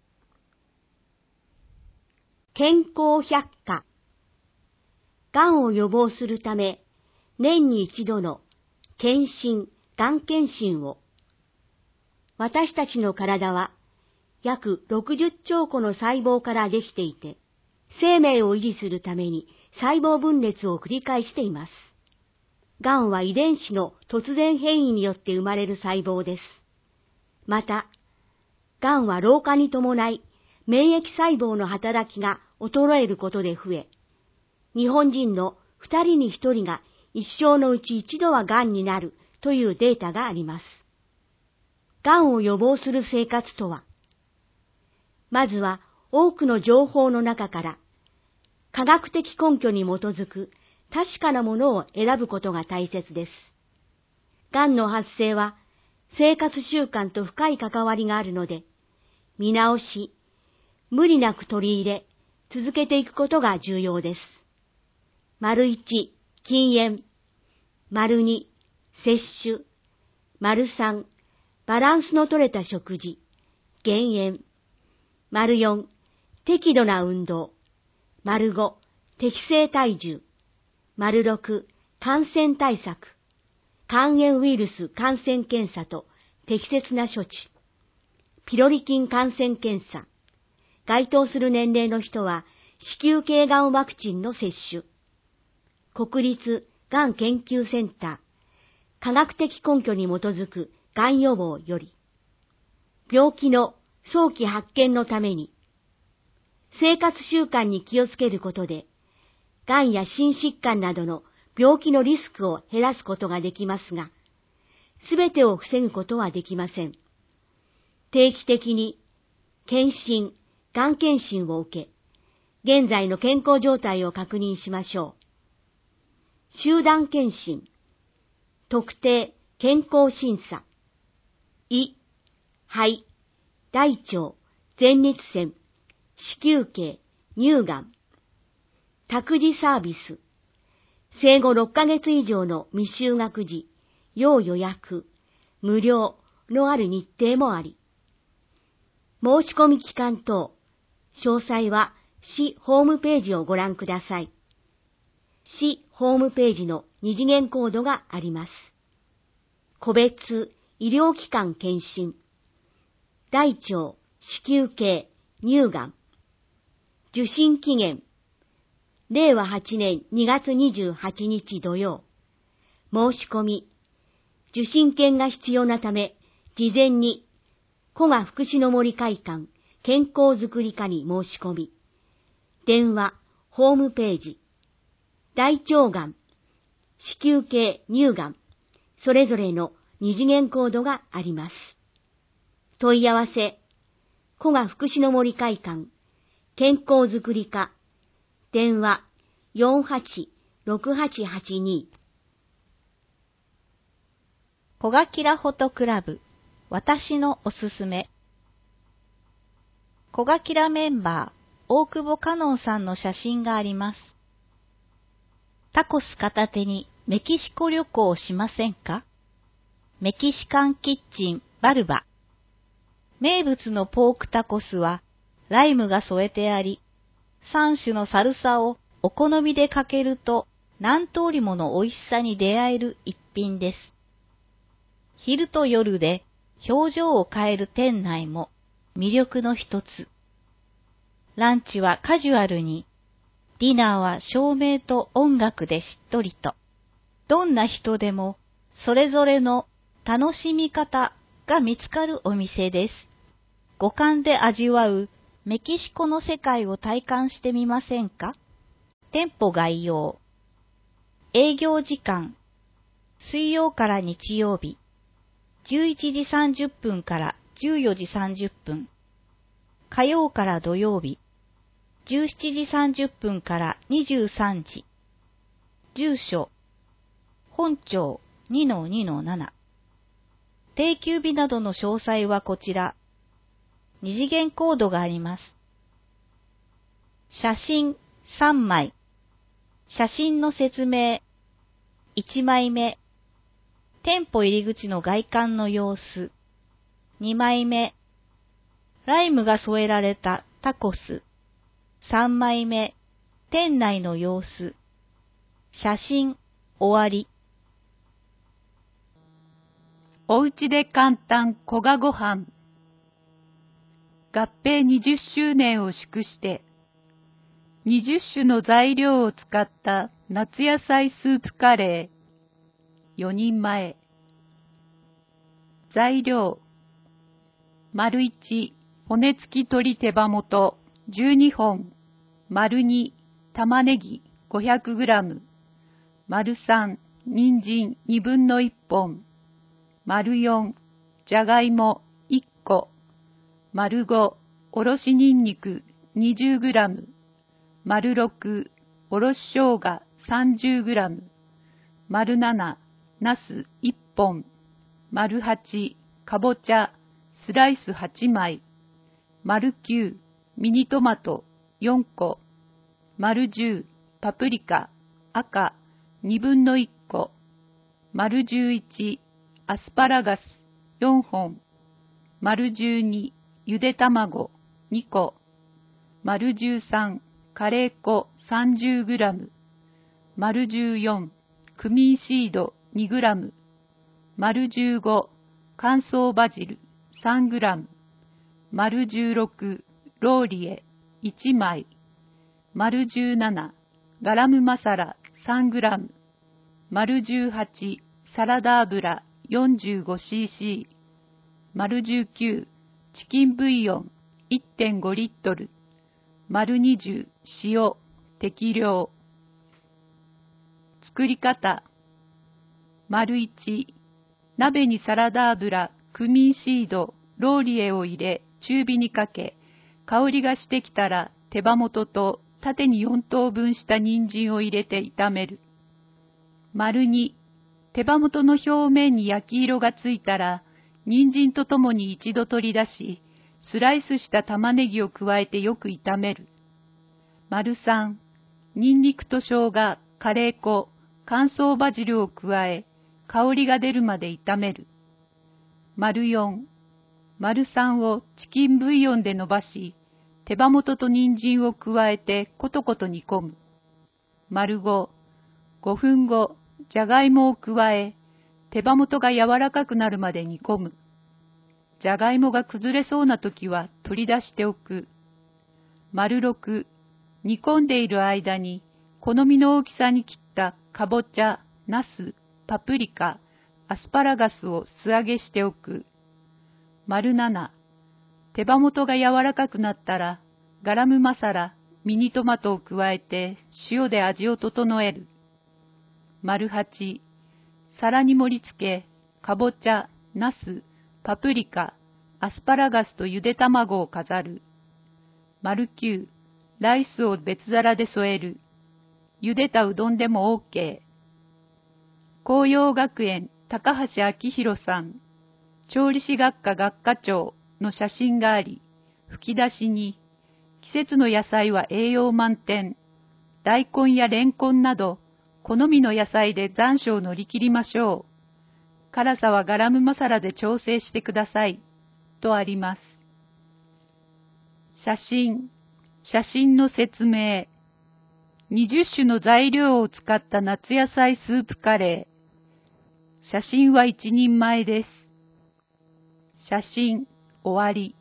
健康百科。がんを予防するため、年に一度の検診、がん検診を。私たちの体は約60兆個の細胞からできていて、生命を維持するために細胞分裂を繰り返しています。がんは遺伝子の突然変異によって生まれる細胞です。また、がんは老化に伴い免疫細胞の働きが衰えることで増え、日本人の2人に1人が一生のうち一度はがんになるというデータがあります。がんを予防する生活とは、まずは多くの情報の中から科学的根拠に基づく確かなものを選ぶことが大切です。がんの発生は生活習慣と深い関わりがあるので、見直し、無理なく取り入れ、続けていくことが重要です。1、禁煙。2、摂取。3、バランスの取れた食事、減塩。4、適度な運動。5、適正体重。6、感染対策。肝炎ウイルス感染検査と適切な処置。ピロリ菌感染検査。該当する年齢の人は子宮頸がんワクチンの接種。国立がん研究センター、科学的根拠に基づくがん予防より、病気の早期発見のために、生活習慣に気をつけることで、がんや心疾患などの病気のリスクを減らすことができますが、すべてを防ぐことはできません。定期的に検診、がん検診を受け、現在の健康状態を確認しましょう。集団検診、特定健康審査、胃、肺、大腸、前立腺、子宮頸、乳がん、託児サービス、生後6ヶ月以上の未就学児、要予約、無料のある日程もあり、申し込み期間等、詳細は市ホームページをご覧ください。市ホームページの二次元コードがあります。個別医療機関検診、大腸、子宮頸、乳がん、受診期限、令和8年2月28日土曜。申し込み、受診券が必要なため、事前に古賀福祉の森会館健康づくり課に申し込み、電話、ホームページ、大腸がん、子宮頸乳がん、それぞれの二次元コードがあります。問い合わせ、古賀福祉の森会館健康づくり課、電話 6882。 小ガキラフォトクラブ、私のおすすめ。小ガキラメンバー、大久保かのんさんの写真があります。タコス片手にメキシコ旅行をしませんか？メキシカンキッチンバルバ。名物のポークタコスはライムが添えてあり、3種のサルサをお好みでかけると何通りもの美味しさに出会える一品です。昼と夜で表情を変える店内も魅力の一つ。ランチはカジュアルに、ディナーは照明と音楽でしっとりと。どんな人でもそれぞれの楽しみ方が見つかるお店です。五感で味わうメキシコの世界を体感してみませんか？店舗概要。営業時間。水曜から日曜日。11時30分から14時30分。火曜から土曜日。17時30分から23時。住所。本町 2-2-7。定休日などの詳細はこちら。二次元コードがあります。写真3枚。写真の説明。1枚目。店舗入り口の外観の様子。2枚目。ライムが添えられたタコス。3枚目。店内の様子。写真終わり。 おうちで簡単小賀ご飯。合併20周年を祝して、20種の材料を使った夏野菜スープカレー。4人前。材料。丸1、骨付き鶏手羽元12本。丸2、玉ねぎ 500g。丸3、人参1/2本。丸4、じゃがいも1個。丸5、おろしにんにく 20g。丸6、おろし生姜 30g。丸7、なす1本。丸8、かぼちゃスライス8枚。丸9、ミニトマト4個。丸10、パプリカ赤1/2個。丸11、アスパラガス4本。丸12、ゆで卵2個。丸13、カレー粉 30g。丸14、クミンシード 2g。丸15、乾燥バジル 3g。丸16、ローリエ1枚。丸17、ガラムマサラ 3g。丸18、サラダ油 45cc。丸19、チキンブイヨン 1.5 リットル。丸20、塩適量。作り方。丸1、鍋にサラダ油、クミンシード、ローリエを入れ中火にかけ、香りがしてきたら手羽元と縦に4等分した人参を入れて炒める。丸2、手羽元の表面に焼き色がついたら、人参とともに一度取り出し、スライスした玉ねぎを加えてよく炒める。丸3、ニンニクと生姜、カレー粉、乾燥バジルを加え、香りが出るまで炒める。丸4、丸3をチキンブイヨンで伸ばし、手羽元と人参を加えてコトコト煮込む。丸5、5分後、じゃがいもを加え、手羽元が柔らかくなるまで煮込む。じゃがいもが崩れそうな時は取り出しておく。丸6、煮込んでいる間に好みの大きさに切ったかぼちゃ、なす、パプリカ、アスパラガスを素揚げしておく。丸7、手羽元が柔らかくなったらガラムマサラ、ミニトマトを加えて塩で味を整える。丸8、皿に盛り付け、かぼちゃ、なす、パプリカ、アスパラガスとゆで卵を飾る。丸9、ライスを別皿で添える。 茹でたうどんでも OK。紅葉学園高橋明弘さん、調理師学科学科長の写真があり、吹き出しに、季節の野菜は栄養満点、大根やレンコンなど、好みの野菜で残暑を乗り切りましょう。辛さはガラムマサラで調整してください。とあります。写真の説明。20種の材料を使った夏野菜スープカレー。写真は1人前です。写真、終わり。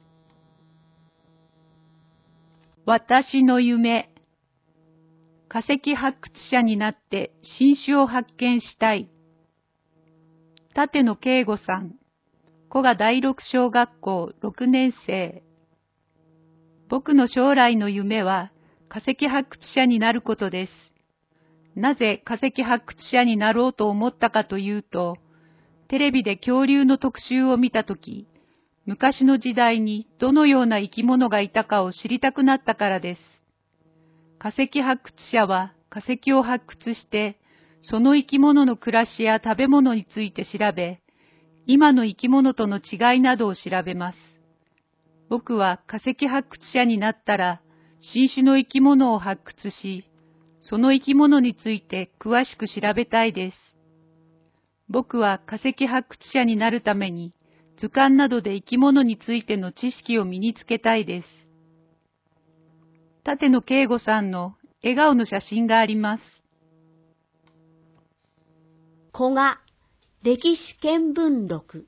私の夢。化石発掘者になって新種を発見したい。立野圭吾さん、古賀第六小学校6年生。僕の将来の夢は化石発掘者になることです。なぜ化石発掘者になろうと思ったかというと、テレビで恐竜の特集を見たとき、昔の時代にどのような生き物がいたかを知りたくなったからです。化石発掘者は化石を発掘して、その生き物の暮らしや食べ物について調べ、今の生き物との違いなどを調べます。僕は化石発掘者になったら、新種の生き物を発掘し、その生き物について詳しく調べたいです。僕は化石発掘者になるために、図鑑などで生き物についての知識を身につけたいです。立野圭吾さんの笑顔の写真があります。 古賀歴史見聞録。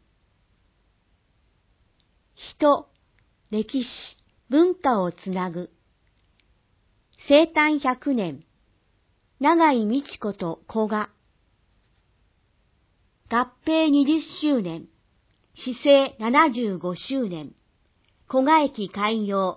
人、歴史、文化をつなぐ。生誕100年、永井美智子と古賀。合併20周年、市政75周年、古賀駅開業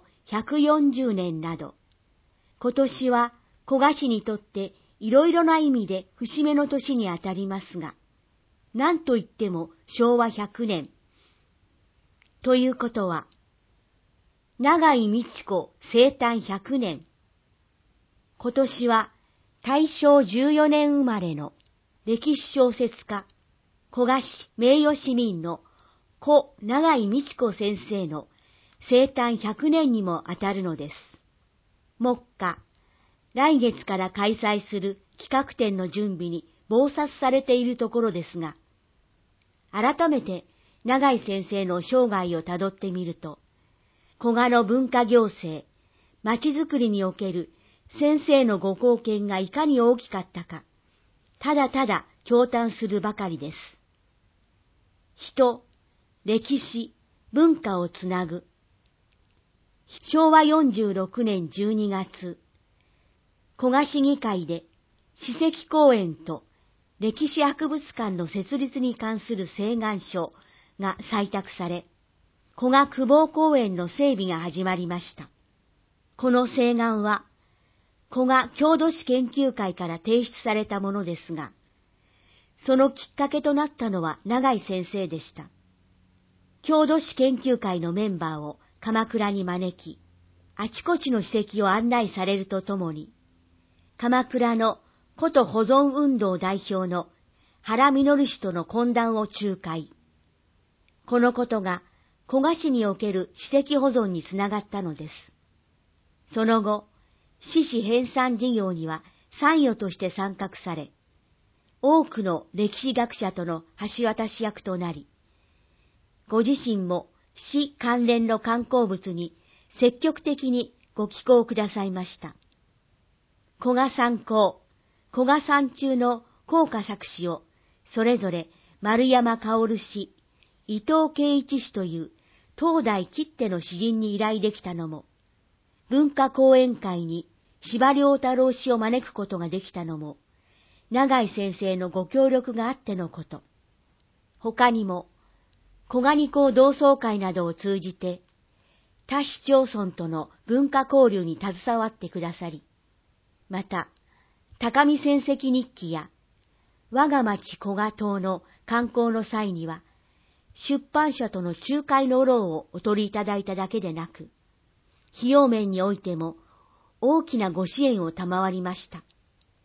140年など、今年は古賀市にとっていろいろな意味で節目の年にあたりますが、なんといっても昭和100年。ということは、永井美智子生誕100年。今年は大正14年生まれの歴史小説家、古賀市名誉市民の故永井美智子先生の生誕100年にもあたるのです。目下、来月から開催する企画展の準備に忙殺されているところですが、改めて永井先生の生涯をたどってみると、古賀の文化行政、町づくりにおける先生のご貢献がいかに大きかったか、ただただ驚嘆するばかりです。人、歴史、文化をつなぐ。昭和46年12月、古賀市議会で史跡公園と歴史博物館の設立に関する請願書が採択され、古賀久保公園の整備が始まりました。この請願は、古賀郷土史研究会から提出されたものですが、そのきっかけとなったのは永井先生でした。郷土史研究会のメンバーを鎌倉に招き、あちこちの史跡を案内されるとともに、鎌倉の古都保存運動代表の原稔氏との懇談を仲介。このことが古賀市における史跡保存につながったのです。その後、市史編纂事業には参与として参画され、多くの歴史学者との橋渡し役となり、ご自身も市関連の観光物に積極的にご寄稿くださいました。古賀三公、古賀三中の校歌作詞をそれぞれ丸山薫氏、伊藤圭一氏という当代きっての詩人に依頼できたのも、文化講演会に司馬遼太郎氏を招くことができたのも、永井先生のご協力があってのこと。他にも、古賀二校同窓会などを通じて、他市町村との文化交流に携わってくださり、また、高見戦績日記や、我が町古賀島の観光の際には、出版社との仲介の労をお取りいただいただけでなく、費用面においても大きなご支援を賜りました。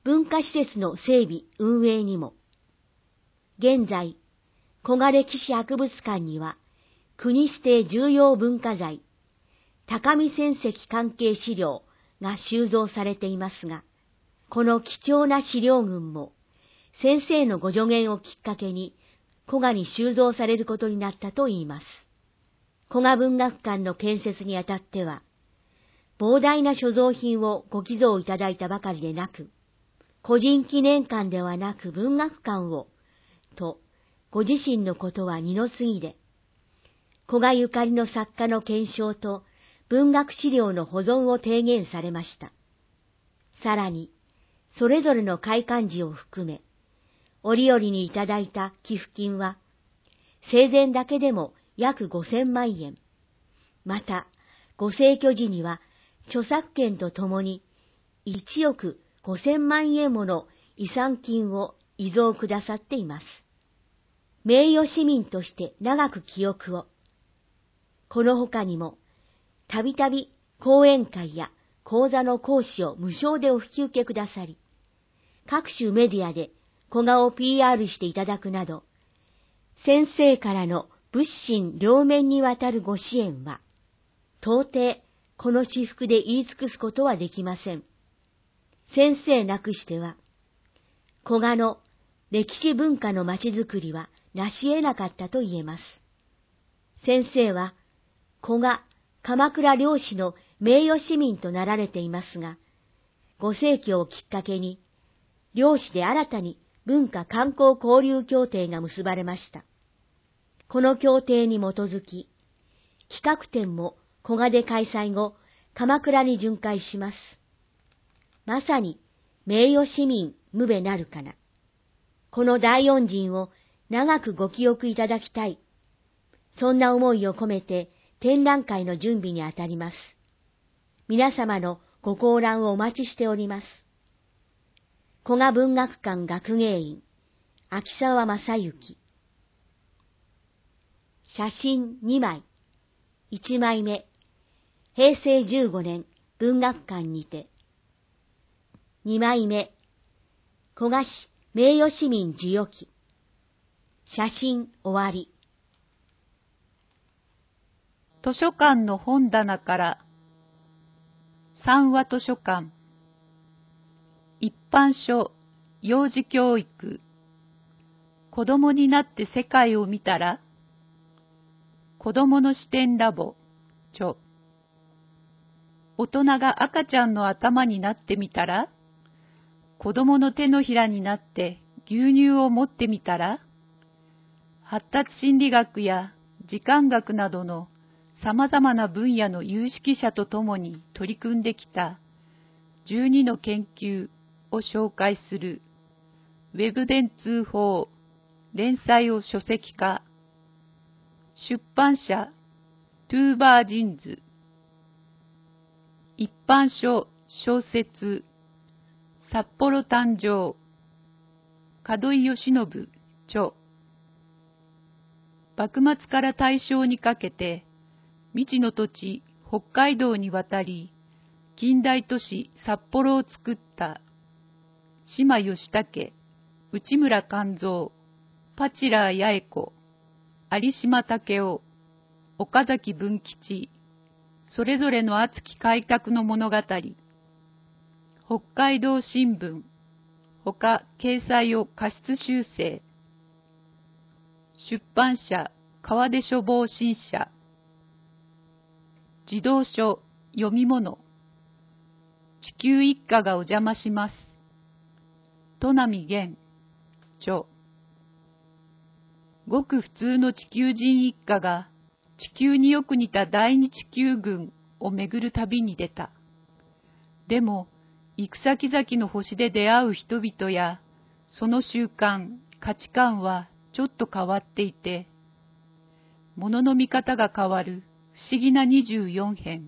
文化施設の整備運営にも。現在、古賀歴史博物館には、国指定重要文化財、高見戦跡関係資料が収蔵されていますが、この貴重な資料群も、先生のご助言をきっかけに、古賀に収蔵されることになったといいます。古賀文学館の建設にあたっては、膨大な所蔵品をご寄贈いただいたばかりでなく、個人記念館ではなく文学館を、と、ご自身のことは二の次で、古賀ゆかりの作家の検証と文学資料の保存を提言されました。さらに、それぞれの開館時を含め、折々にいただいた寄付金は、生前だけでも約5000万円。また、ご逝去時には、著作権とともに、1億5000万円もの遺産金を遺贈くださっています。名誉市民として長く記憶を。この他にも、たびたび講演会や講座の講師を無償でお引き受けくださり、各種メディアで古賀を PR していただくなど、先生からの物心両面にわたるご支援は、到底この私腹で言い尽くすことはできません。先生なくしては、古賀の歴史文化の町づくりは成し得なかったと言えます。先生は、古賀、鎌倉領主の名誉市民となられていますが、ご逝去をきっかけに、領主で新たに文化観光交流協定が結ばれました。この協定に基づき、企画展も古賀で開催後、鎌倉に巡回します。まさに名誉市民無べなるかな。この大恩人を長くご記憶いただきたい。そんな思いを込めて展覧会の準備にあたります。皆様のご高覧をお待ちしております。古賀文学館学芸員、秋沢正幸。写真2枚。1枚目。平成15年文学館にて。2枚目。古賀市名誉市民授与記。写真終わり。 図書館の本棚から三和図書館一般書幼児教育子供になって世界を見たら子供の視点ラボ著大人が赤ちゃんの頭になってみたら子供の手のひらになって牛乳を持ってみたら発達心理学や時間学などのさまざまな分野の有識者とともに取り組んできた12の研究を紹介するウェブ電通法連載を書籍化出版社トゥーバージンズ一般書小説札幌誕生門井義信著幕末から大正にかけて未知の土地、北海道に渡り、近代都市札幌を作った島義武、内村勘三、パチラー八重子、有島武雄、岡崎文吉、それぞれの熱き改革の物語、北海道新聞、他掲載を過失修正、出版社、川出書房新社、児童書読み物地球一家がお邪魔します砺波源著ごく普通の地球人一家が地球によく似た第二地球群を巡る旅に出た。でも行く先々の星で出会う人々やその習慣価値観はちょっと変わっていて物の見方が変わる不思議な24編。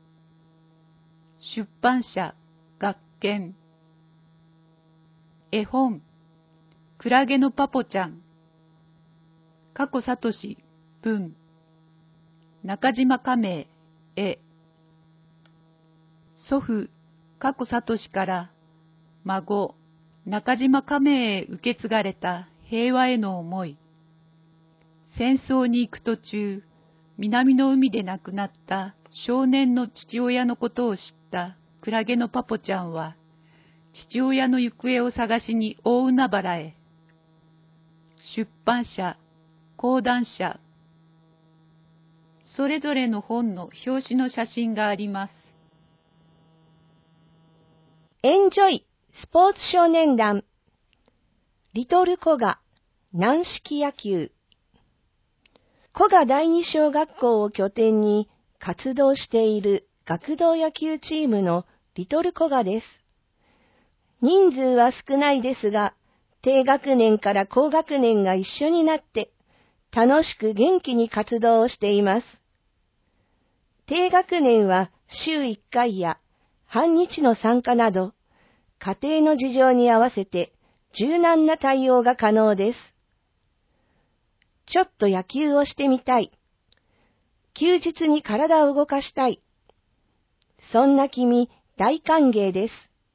出版社、学研。絵本、クラゲのパポちゃん。加古聡、文。中島亀明、絵。祖父、加古聡から、孫、 中島家名へ受け継がれた平和への思い。戦争に行く途中、南の海で亡くなった少年の父親のことを知ったクラゲのパポちゃんは、父親の行方を探しに大海原へ。出版社、講談社、それぞれの本の表紙の写真があります。 エンジョイスポーツ少年団リトルコガ軟式野球コガ第二小学校を拠点に活動している学童野球チームのリトルコガです。人数は少ないですが、低学年から高学年が一緒になって楽しく元気に活動をしています。低学年は週1回や半日の参加など、家庭の事情に合わせて柔軟な対応が可能です。ちょっと野球をしてみたい。休日に体を動かしたい。そんな君、大歓迎です。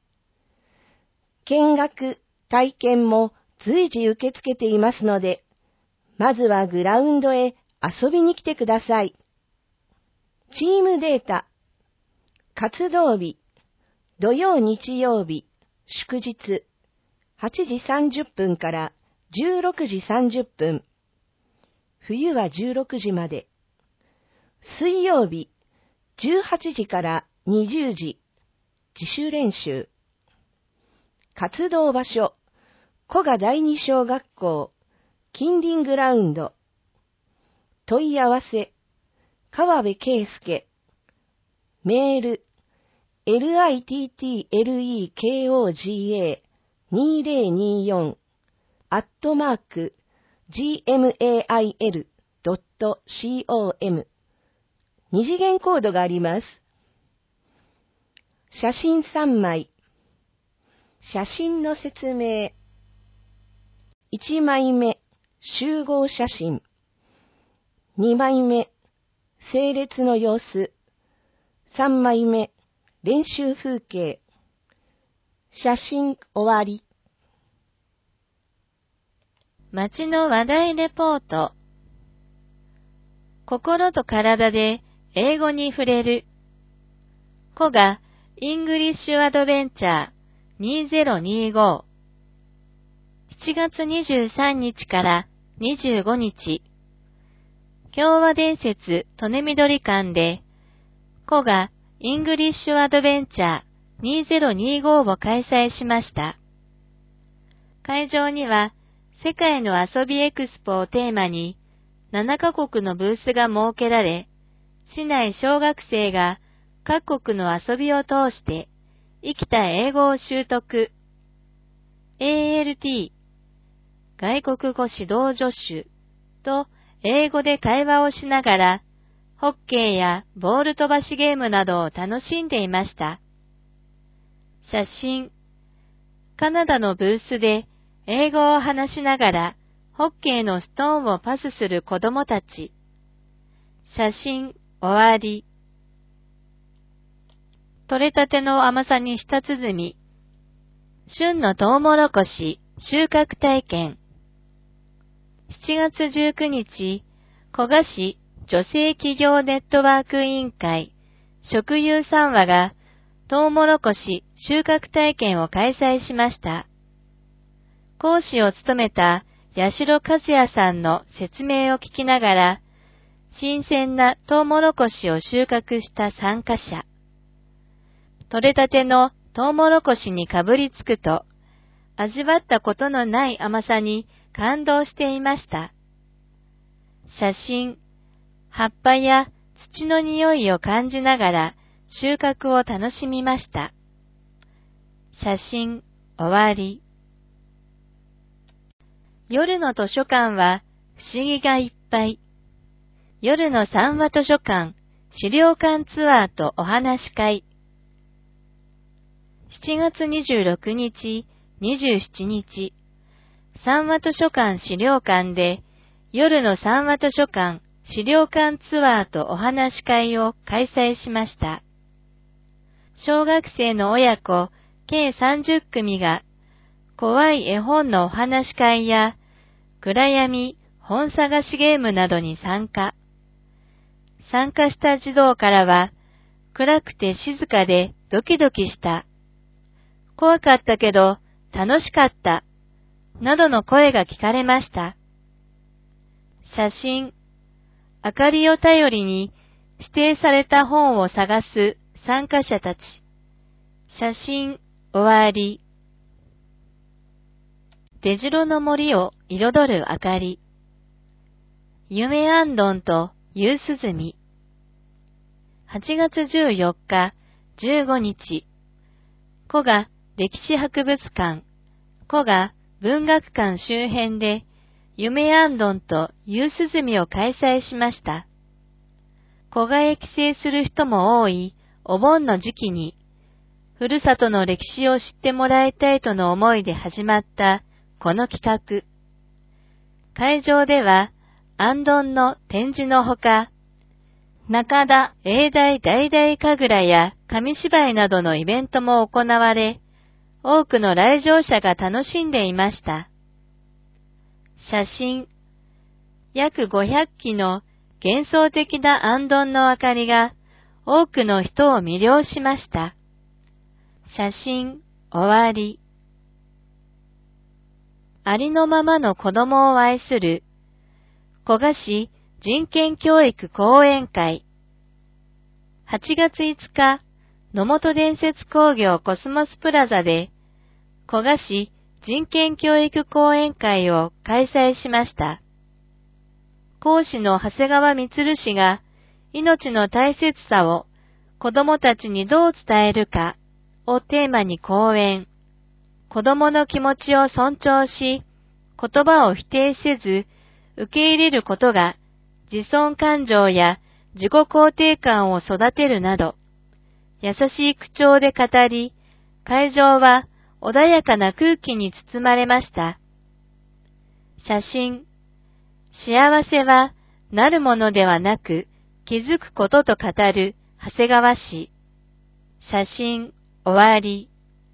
見学、体験も随時受け付けていますので、まずはグラウンドへ遊びに来てください。チームデータ、活動日、土曜日曜日、祝日、8時30分から16時30分、冬は16時まで、水曜日、18時から20時、自主練習、活動場所、古賀第二小学校、近隣グラウンド、問い合わせ、川辺圭介、メール、littlekoga2020@gmail.com 二次元コードがあります。写真3枚。写真の説明。1枚目、集合写真。2枚目、整列の様子。3枚目、練習風景。写真終わり。 街の話題レポート。心と体で英語に触れる。古賀イングリッシュアドベンチャー2025。7月23日から25日。共和伝説利根緑館で、古賀イングリッシュアドベンチャー2025を開催しました。会場には、世界の遊びエクスポをテーマに、7カ国のブースが設けられ、市内小学生が各国の遊びを通して生きた英語を習得。ALT、外国語指導助手と英語で会話をしながら、ホッケーやボール飛ばしゲームなどを楽しんでいました。写真。カナダのブースで英語を話しながらホッケーのストーンをパスする子供たち。写真終わり。取れたての甘さに舌鼓。旬のトウモロコシ収穫体験。7月19日、古賀市女性企業ネットワーク委員会食友3話がトウモロコシ収穫体験を開催しました。講師を務めた八代和也さんの説明を聞きながら、新鮮なトウモロコシを収穫した参加者。取れたてのトウモロコシにかぶりつくと、味わったことのない甘さに感動していました。写真、葉っぱや土の匂いを感じながら収穫を楽しみました。写真、終わり。夜の図書館は不思議がいっぱい。夜の三和図書館、資料館ツアーとお話し会。7月26日、27日、三和図書館資料館で夜の三和図書館資料館ツアーとお話し会を開催しました。小学生の親子計30組が怖い絵本のお話し会や暗闇本探しゲームなどに参加。参加した児童からは、暗くて静かでドキドキした。怖かったけど楽しかった。などの声が聞かれました。写真、明かりを頼りに指定された本を探す参加者たち。写真、終わり。出城の森を彩る明かり。夢あんどんと夕涼み。8月14日、15日、古賀歴史博物館、古賀文学館周辺で、夢あんどんと夕涼みを開催しました。古賀へ帰省する人も多いお盆の時期に、ふるさとの歴史を知ってもらいたいとの思いで始まったこの企画。会場では、あんどんの展示のほか、中田永代大々神楽や紙芝居などのイベントも行われ、多くの来場者が楽しんでいました。写真、約500基の幻想的なあんどんの明かりが多くの人を魅了しました。写真、終わり。ありのままの子供を愛する古賀市人権教育講演会。8月5日、野本伝説工業コスモスプラザで古賀市人権教育講演会を開催しました。講師の長谷川充氏が命の大切さを子供たちにどう伝えるかをテーマに講演。子供の気持ちを尊重し、言葉を否定せず受け入れることが自尊感情や自己肯定感を育てるなど、優しい口調で語り、会場は穏やかな空気に包まれました。写真、幸せはなるものではなく気づくことと語る長谷川氏。写真、終わり。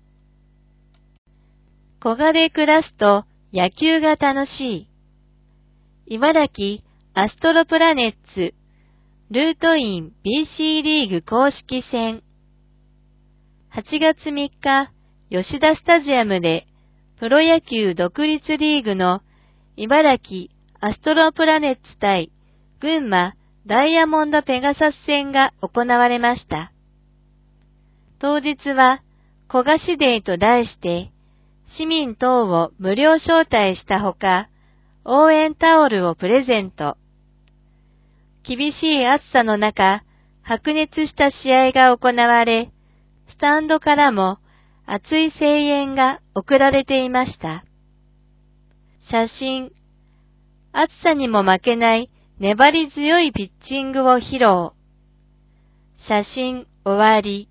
古賀で暮らすと野球が楽しい。茨城アストロプラネッツルートイン BC リーグ公式戦。8月3日、吉田スタジアムでプロ野球独立リーグの茨城アストロプラネッツ対群馬ダイヤモンドペガサス戦が行われました。当日は古賀市デーと題して市民等を無料招待したほか、応援タオルをプレゼント。厳しい暑さの中、白熱した試合が行われ、スタンドからも熱い声援が送られていました。写真、暑さにも負けない粘り強いピッチングを披露。写真、終わり。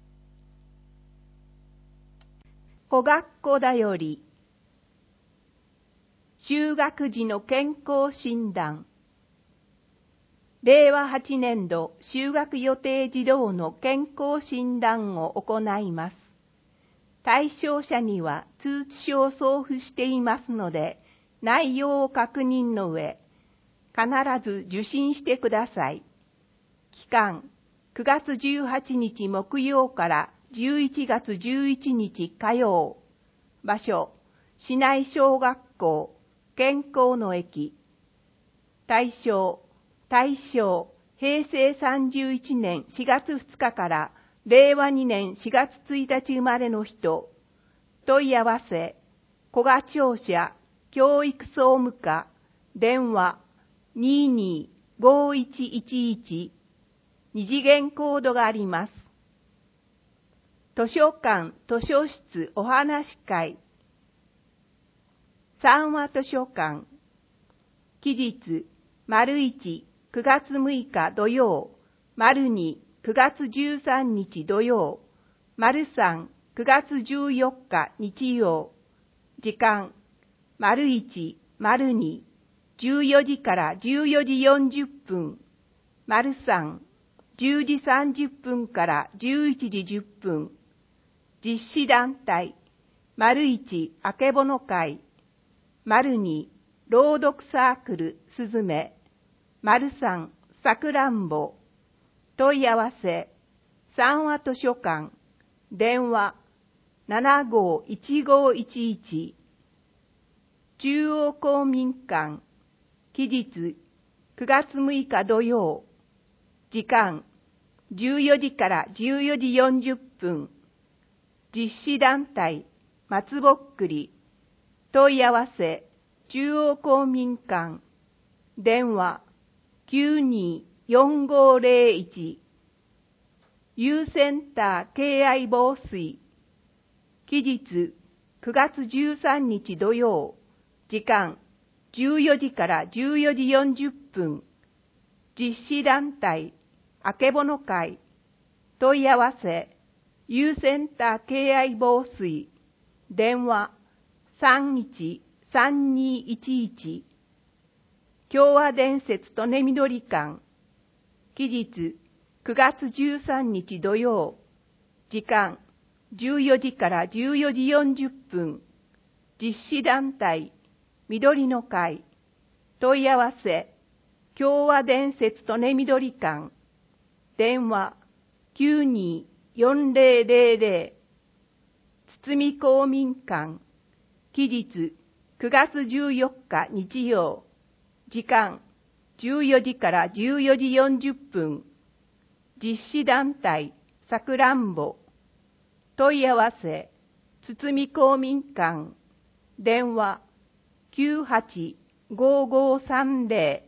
小学校だより、就学時の健康診断。令和8年度就学予定児童の健康診断を行います。対象者には通知書を送付していますので、内容を確認の上、必ず受診してください。期間、9月18日木曜から11月11日火曜。場所、市内小学校、健康の駅。対象、平成31年4月2日から令和2年4月1日生まれの人。問い合わせ、古賀庁舎、教育総務課、電話225111、二次元コードがあります。図書館、図書室お話し会。三和図書館。期日、1、9月6日土曜、2、9月13日土曜、3、9月14日日曜。時間、1、2、14時から14時40分。3、10時30分から11時10分。実施団体、 1あけぼの会、2朗読サークルすずめ、3さくらんぼ、問い合わせ、三和図書館、電話751511、中央公民館、期日9月6日土曜、時間14時から14時40分、実施団体松ぼっくり、問い合わせ中央公民館、電話924501、ユーセンター敬愛防水、期日9月13日土曜、時間14時から14時40分、実施団体あけぼの会、問い合わせユーセンター敬愛防水、電話313211、共和伝説とねみどり館、期日9月13日土曜、時間14時から14時40分、実施団体緑の会、問い合わせ共和伝説とねみどり館、電話924000、堤公民館、期日9月14日日曜、時間14時から14時40分、実施団体さくらんぼ、問い合わせ堤公民館、電話985530。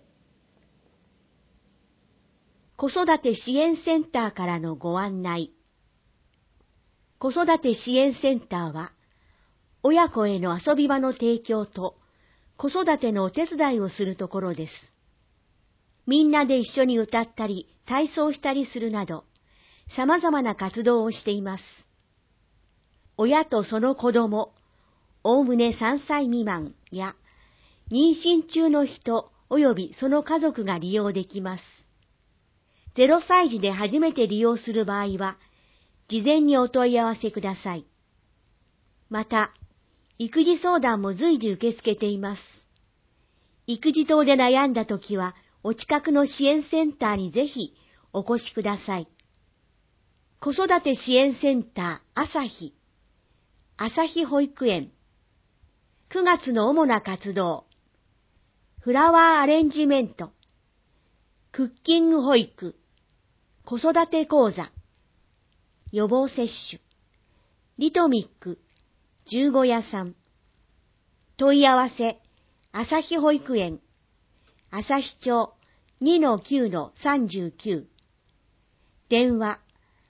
子育て支援センターからのご案内。子育て支援センターは、親子への遊び場の提供と子育てのお手伝いをするところです。みんなで一緒に歌ったり体操したりするなど、様々な活動をしています。親とその子供、おおむね3歳未満や、妊娠中の人及びその家族が利用できます。0歳児で初めて利用する場合は、事前にお問い合わせください。また、育児相談も随時受け付けています。育児等で悩んだときは、お近くの支援センターにぜひお越しください。子育て支援センター朝日保育園、9月の主な活動、フラワーアレンジメント、クッキング保育、子育て講座、予防接種、リトミック、15屋さん、問い合わせ、朝日保育園、朝日町 2-9-39、電話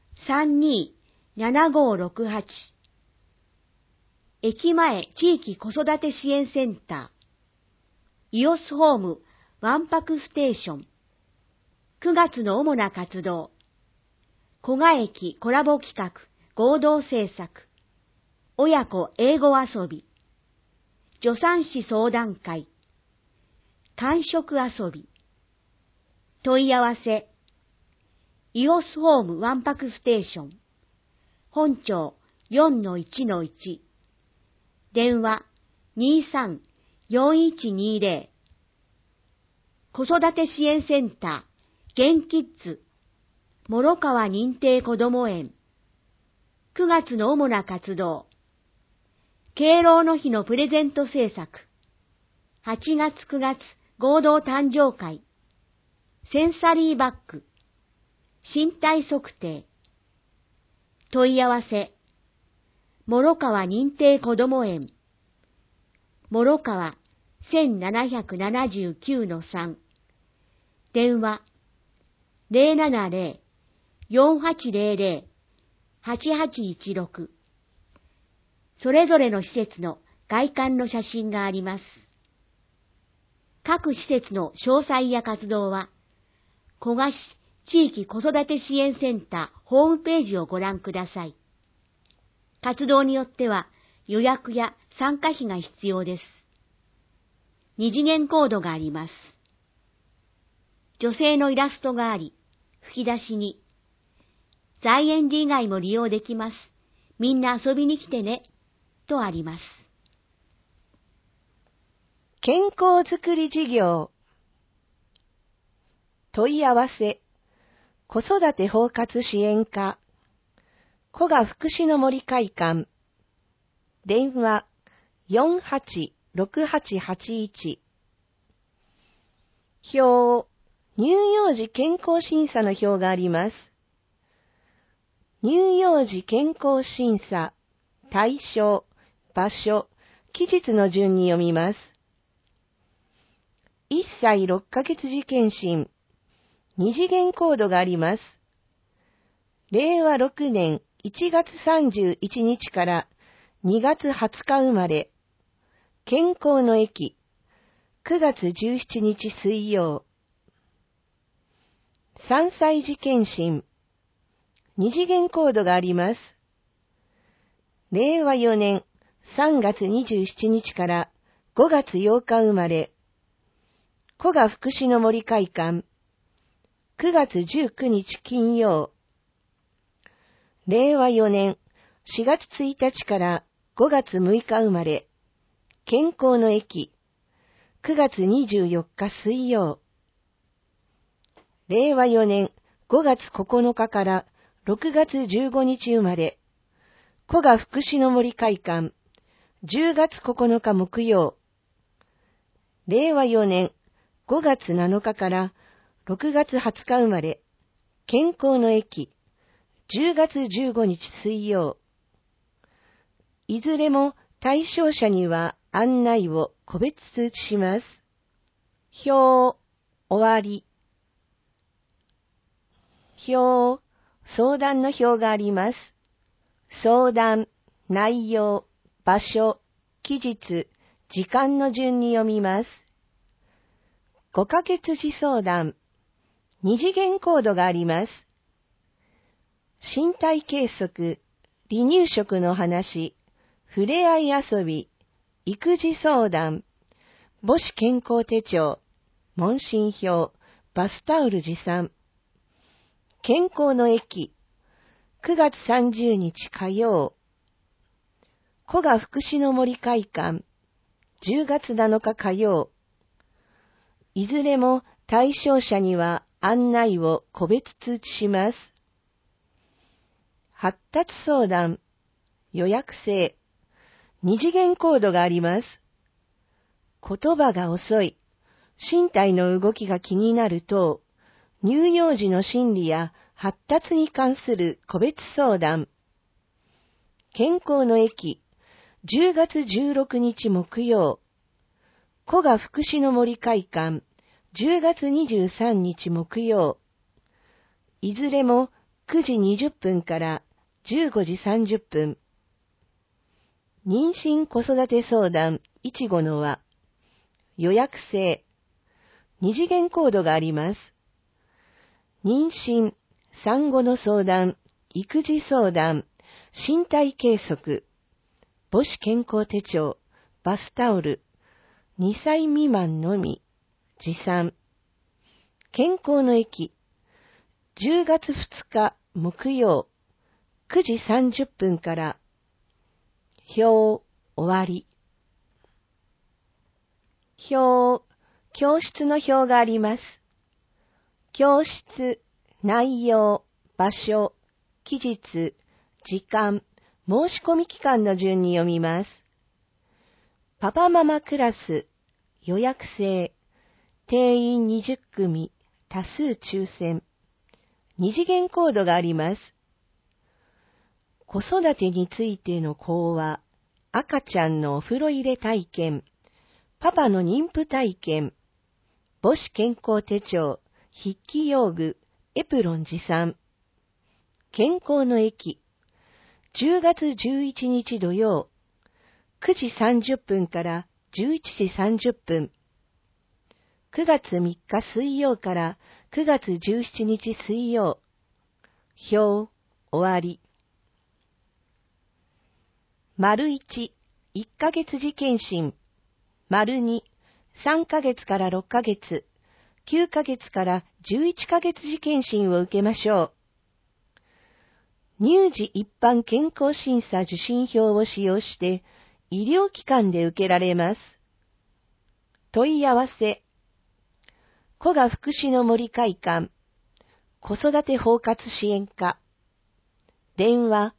327568、駅前地域子育て支援センター、イオスホームワンパクステーション、9月の主な活動、古賀駅コラボ企画合同制作、親子英語遊び、助産師相談会、間食遊び、問い合わせ、イオスホームワンパクステーション、本町 4-1-1、電話23-4120、子育て支援センター、ゲンキッズ、諸川認定こども園、9月の主な活動、敬老の日のプレゼント制作、8月9月合同誕生会、センサリーバッグ、身体測定、問い合わせ、諸川認定こども園、諸川 1779-3、電話070-4800-8816、それぞれの施設の外観の写真があります。各施設の詳細や活動は、古賀市地域子育て支援センターホームページをご覧ください。活動によっては予約や参加費が必要です。二次元コードがあります。女性のイラストがあり、吹き出しに、在園児以外も利用できます。みんな遊びに来てね。 とあります。 健康づくり事業。問い合わせ。子育て包括支援課。古賀福祉の森会館。電話486881。表。乳幼児健康審査の表があります。乳幼児健康審査、対象、場所、期日の順に読みます。1歳6ヶ月時検診、2次元コードがあります。令和6年1月31日から2月20日生まれ、健康の駅、9月17日水曜。3歳児検診、2次元コードがあります。令和4年3月27日から5月8日生まれ、古賀福祉の森会館、9月19日金曜。令和4年4月1日から5月6日生まれ、健康の駅、9月24日水曜。令和4年5月9日から6月15日生まれ、古賀福祉の森会館、10月9日木曜。令和4年5月7日から6月20日生まれ、健康の駅、10月15日水曜。いずれも対象者には案内を個別通知します。表、終わり。表、相談の表があります。相談、内容、場所、期日、時間の順に読みます。5ヶ月児相談、2次元コードがあります。身体計測、離乳食の話、触れ合い遊び、育児相談、母子健康手帳、問診票、バスタオル持参。健康の駅、9月30日火曜。古賀福祉の森会館、10月7日火曜。いずれも対象者には案内を個別通知します。発達相談、予約制、2次元コードがあります。言葉が遅い、身体の動きが気になる等、乳幼児の心理や発達に関する個別相談。健康の駅、10月16日木曜。古賀福祉の森会館、10月23日木曜。いずれも9時20分から15時30分。妊娠子育て相談、いちごの輪。予約制。2次元コードがあります。妊娠、産後の相談、育児相談、身体計測、母子健康手帳、バスタオル、2歳未満のみ、持参。健康の駅、10月2日木曜、9時30分から、表、終わり。表、教室の表があります。教室、内容、場所、期日、時間、申し込み期間の順に読みます。パパママクラス、予約制、定員20組、多数抽選。2次元コードがあります。子育てについての講話、赤ちゃんのお風呂入れ体験、パパの妊婦体験、母子健康手帳、筆記用具、エプロン持参。健康の駅、10月11日土曜、9時30分から11時30分。9月3日水曜から9月17日水曜。表、終わり。丸1、1ヶ月時検診。丸2、3ヶ月から6ヶ月、9ヶ月から11ヶ月時検診を受けましょう。 乳児一般健康審査受診票を使用して医療機関で受けられます。問い合わせ。古賀福祉の森会館、子育て包括支援課。電話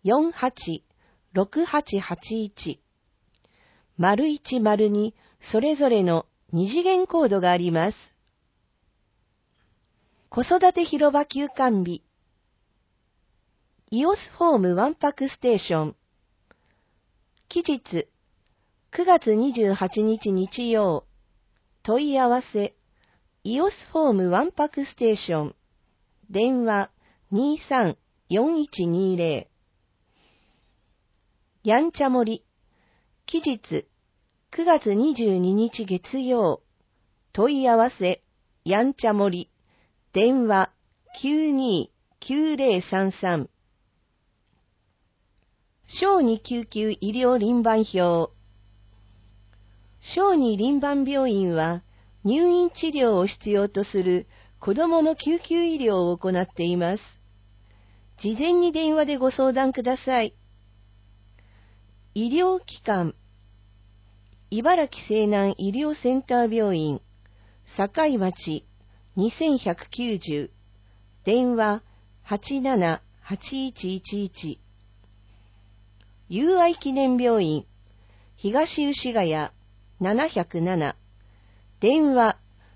48-6881。0102それぞれの2次元コードがあります。子育て広場休館日。イオスホームワンパクステーション。期日、9月28日日曜。問い合わせ、イオスホームワンパクステーション。電話23-4120。やんちゃ森。期日、9月22日月曜。問い合わせ、やんちゃ森。電話92-9033。小児救急医療輪番表。小児輪番病院は入院治療を必要とする子どもの救急医療を行っています。事前に電話でご相談ください。医療機関。茨城西南医療センター病院、境町2190。電話87-8111。友愛記念病院、東牛ヶ谷707。電話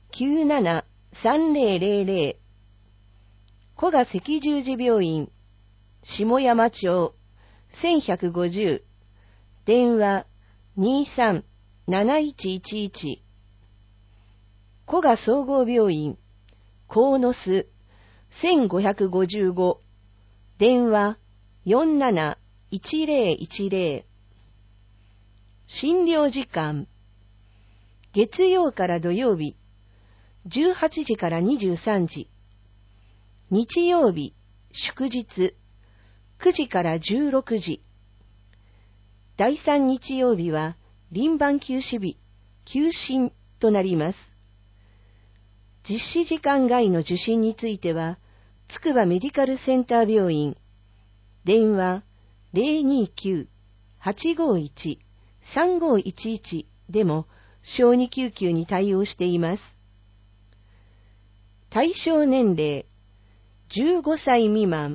97-3000。古賀赤十字病院、下山町1150。電話23-7111。古賀総合病院、鴻巣1555。電話47-1010。診療時間。月曜から土曜日、18時から23時。日曜日、祝日、9時から16時。第3日曜日は、輪番休止日、休診となります。実施時間外の受診については、つくばメディカルセンター病院、電話029-851-3511でも小児救急に対応しています。対象年齢15歳未満。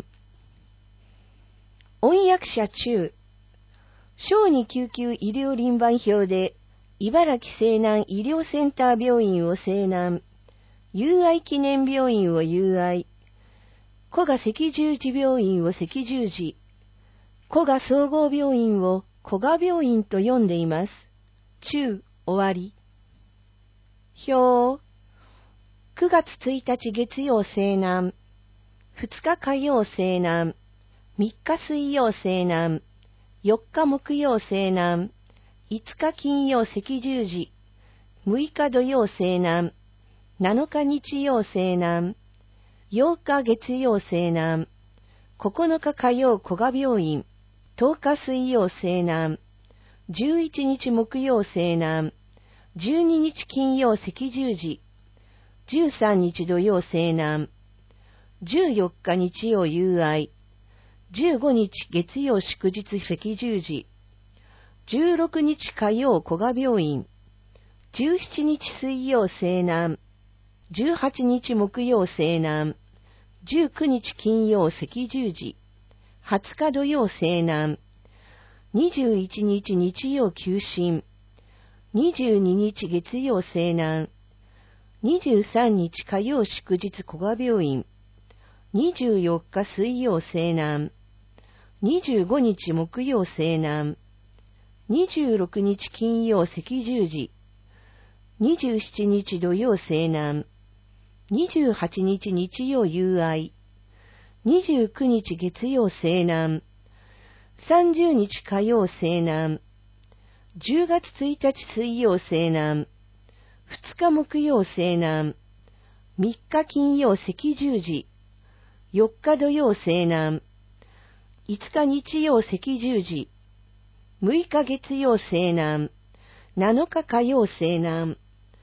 音訳者中。小児救急医療輪番表で茨城西南医療センター病院を西南、友愛記念病院を友愛、古賀赤十字病院を赤十字、古賀総合病院を古賀病院と呼んでいます。中、終わり。表。9月1日月曜西南、2日火曜西南、3日水曜西南、4日木曜西南、5日金曜赤十字、6日土曜西南、7日日曜西南、8日月曜西南、9日火曜古賀病院、10日水曜西南、11日木曜西南、12日金曜赤十字、13日土曜西南、14日日曜友愛、15日月曜祝日赤十字、16日火曜古賀病院、17日水曜西南、18日木曜西南、19日金曜赤十字、20日土曜西南、21日日曜休診、22日月曜西南、23日火曜祝日古賀病院、24日水曜西南、25日木曜西南、26日金曜赤十字、27日土曜西南、28日日曜友愛、29日月曜西南、30日火曜西南、10月1日水曜西南、2日木曜西南、3日金曜赤十字、4日土曜西南、5日日曜赤十字、6日月曜西南、7日火曜西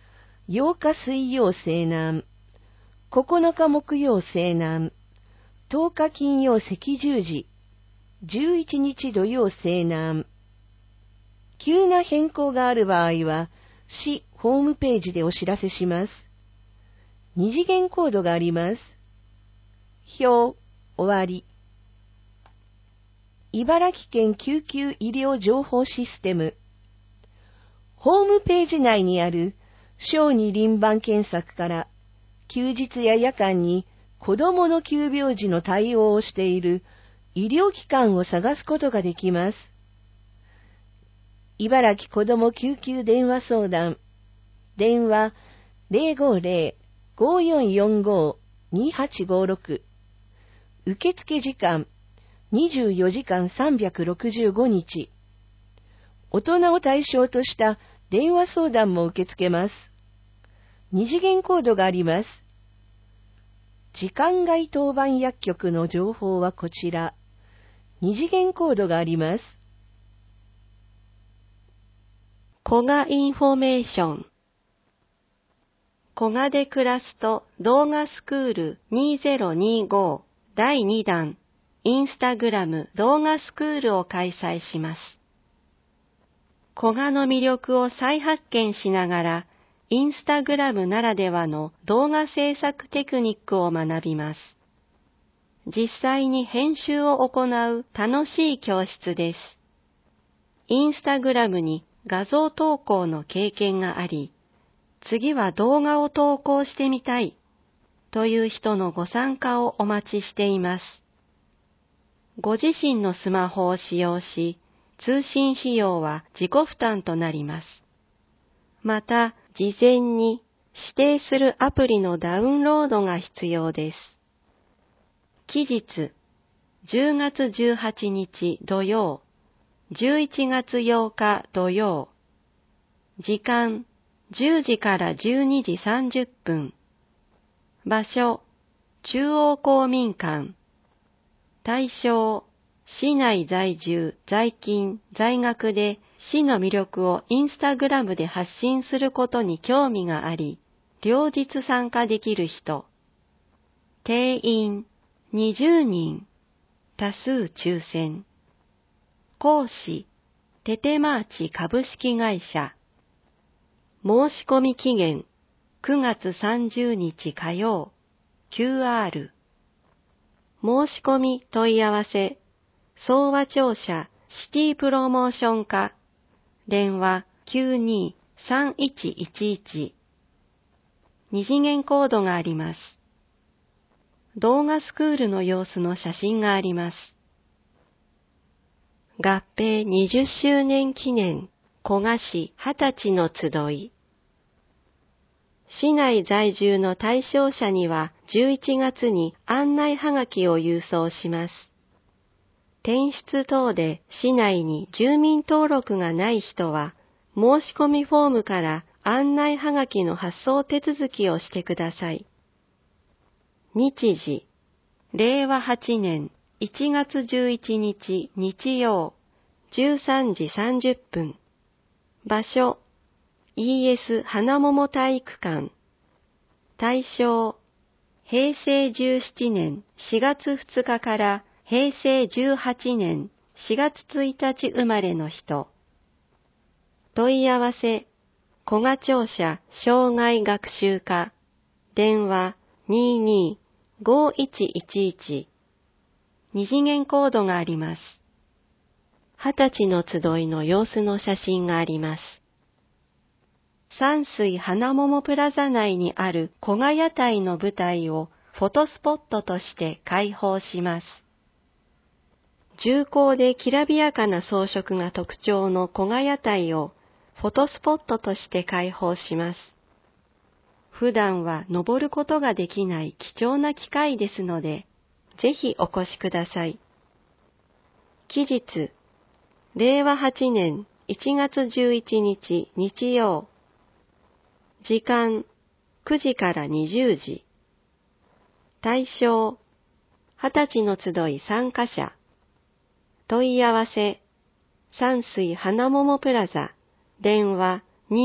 南、8日水曜西南、9日木曜西南、 10日金曜赤十時、11日土曜西南。急な変更がある場合は、市ホームページでお知らせします。二次元コードがあります。表、終わり。茨城県救急医療情報システム。ホームページ内にある小児輪番検索から休日や夜間に子どもの急病時の対応をしている医療機関を探すことができます。茨城子ども救急電話相談。電話050-5445-2856。受付時間24時間365日。大人を対象とした電話相談も受け付けます。二次元コードがあります。時間外当番薬局の情報はこちら。二次元コードがあります。 古賀インフォメーション。古賀で暮らすと動画スクール2025第2弾インスタグラム動画スクールを開催します。古賀の魅力を再発見しながらインスタグラムならではの動画制作テクニックを学びます。実際に編集を行う楽しい教室です。インスタグラムに画像投稿の経験があり、次は動画を投稿してみたいという人のご参加をお待ちしています。ご自身のスマホを使用し、通信費用は自己負担となります。また、事前に指定するアプリのダウンロードが必要です。期日、10月18日土曜、11月8日土曜。時間、10時から12時30分。場所、中央公民館。対象、市内在住、在勤、在学で市の魅力をインスタグラムで発信することに興味があり、両日参加できる人。定員、20人。多数抽選。講師、テテマーチ株式会社。申し込み期限、9月30日火曜。QR。申し込み問い合わせ、総和庁舎シティプロモーション課。電話92-3111。二次元コードがあります。動画スクールの様子の写真があります。合併20周年記念、古賀市20歳の集い。市内在住の対象者には11月に案内はがきを郵送します。転出等で市内に住民登録がない人は、申し込みフォームから案内はがきの発送手続きをしてください。日時、令和8年1月11日日曜、13時30分。場所、ES 花桃体育館。対象、平成17年4月2日から平成18年4月1日生まれの人。問い合わせ、古賀庁舎障害学習課。電話22-5111。二次元コードがあります。20歳の集いの様子の写真があります。山水花桃プラザ内にある古賀屋台の舞台をフォトスポットとして開放します。重厚できらびやかな装飾が特徴の古賀屋台をフォトスポットとして開放します。普段は登ることができない貴重な機会ですので、ぜひお越しください。期日、令和8年1月11日日曜。時間、9時から20時。対象、20歳の集い参加者。問い合わせ、山水花桃プラザ。電話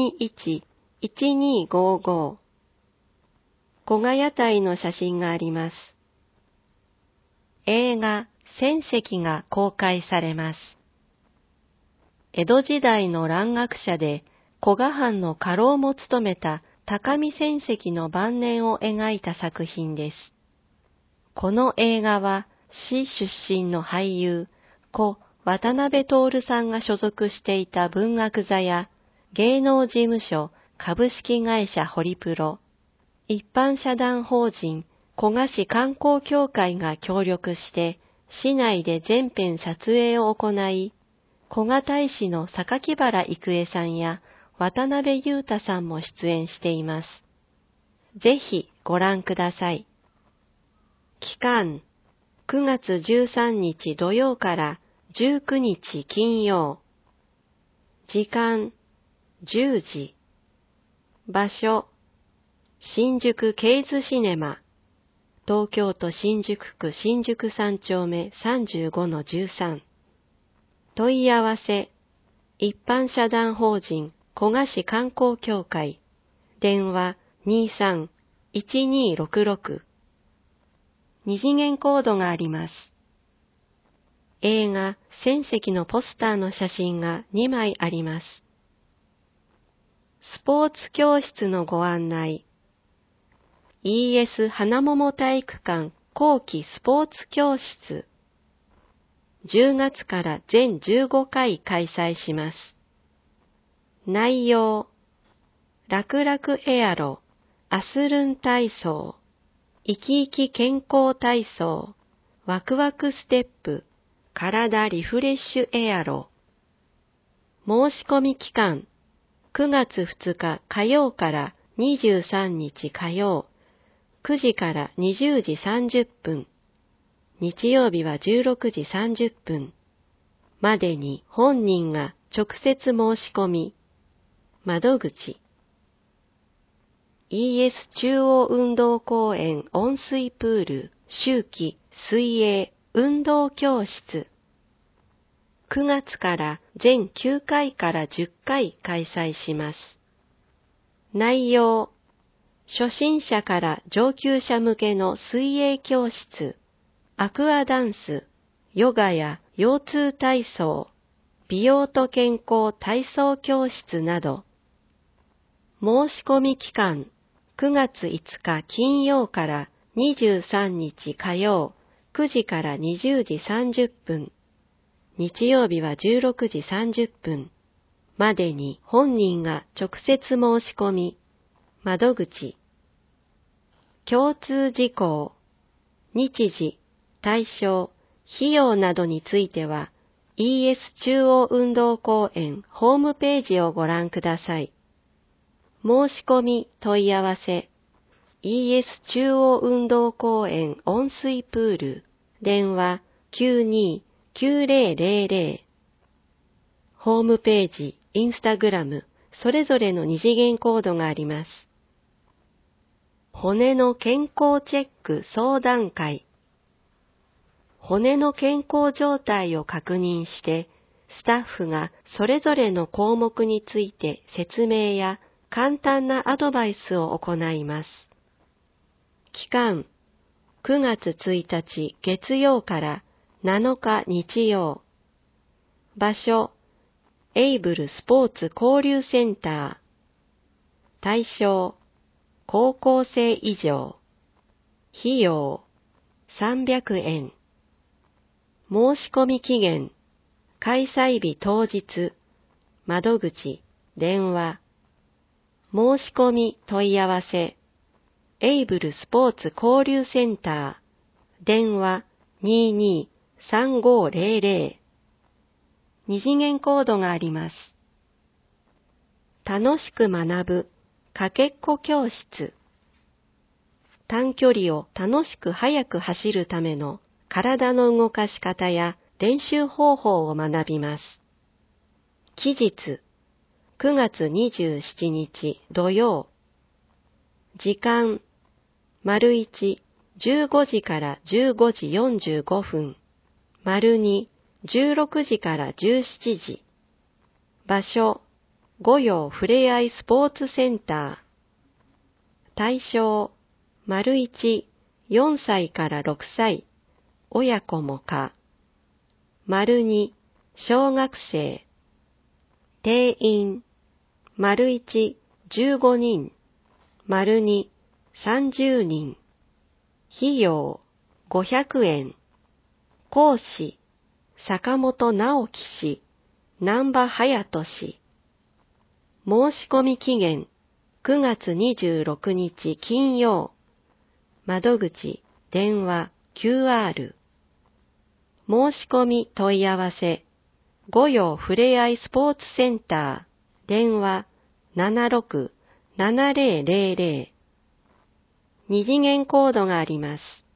21-1255。古賀屋台の写真があります。 映画戦績が公開されます。江戸時代の蘭学者で古河藩の家老も務めた高見戦績の晩年を描いた作品です。この映画は市出身の俳優、故渡辺徹さんが所属していた文学座や芸能事務所株式会社ホリプロ、一般社団法人古河市観光協会が協力して市内で全編撮影を行い、古河大使の榊原郁恵さんや渡辺裕太さんも出演しています。ぜひご覧ください。期間、9月13日土曜から19日金曜。時間、10時。場所、新宿ケイズシネマ。東京都新宿区新宿3丁目 35-13。問い合わせ、一般社団法人古河市観光協会。電話23-1266。二次元コードがあります。映画戦績のポスターの写真が2枚あります。スポーツ教室のご案内。ES 花桃体育館後期スポーツ教室。10月から全15回開催します。内容。楽々エアロ、アスルン体操、生き生き健康体操、ワクワクステップ、体リフレッシュエアロ。申し込み期間、9月2日火曜から23日火曜、9時から20時30分、日曜日は16時30分までに本人が直接申し込み、窓口、ES 中央運動公園温水プール秋季水泳運動教室。9月から全9回から10回開催します。内容。初心者から上級者向けの水泳教室、アクアダンス、ヨガや腰痛体操、美容と健康体操教室など。申し込み期間、9月5日金曜から23日火曜、9時から20時30分、日曜日は16時30分までに本人が直接申し込み、窓口、共通事項、日時、対象、費用などについては ES 中央運動公園ホームページをご覧ください。申し込み問い合わせ ES 中央運動公園温水プール電話92-9000ホームページ、インスタグラムそれぞれの二次元コードがあります。骨の健康チェック相談会。骨の健康状態を確認して、スタッフがそれぞれの項目について説明や簡単なアドバイスを行います。期間、9月1日月曜から7日日曜。場所、エイブルスポーツ交流センター。対象、高校生以上。費用、300円。申し込み期限、開催日当日。窓口、電話。申し込み問い合わせ、エイブルスポーツ交流センター。電話22-3500。二次元コードがあります。楽しく学ぶかけっこ教室。短距離を楽しく速く走るための体の動かし方や練習方法を学びます。期日、9月27日土曜。時間、丸1、15時から15時45分。丸2、16時から17時。場所、五葉ふれあいスポーツセンター。対象、丸1、4歳から6歳。 親子もか。2、小学生。定員。1、15人。2、30人。費用、500円。講師、坂本直樹氏、南波隼人氏。申し込み期限、9月26日金曜。窓口、電話、QR。申し込み問い合わせ、御用ふれあいスポーツセンター、電話、76-7000。二次元コードがあります。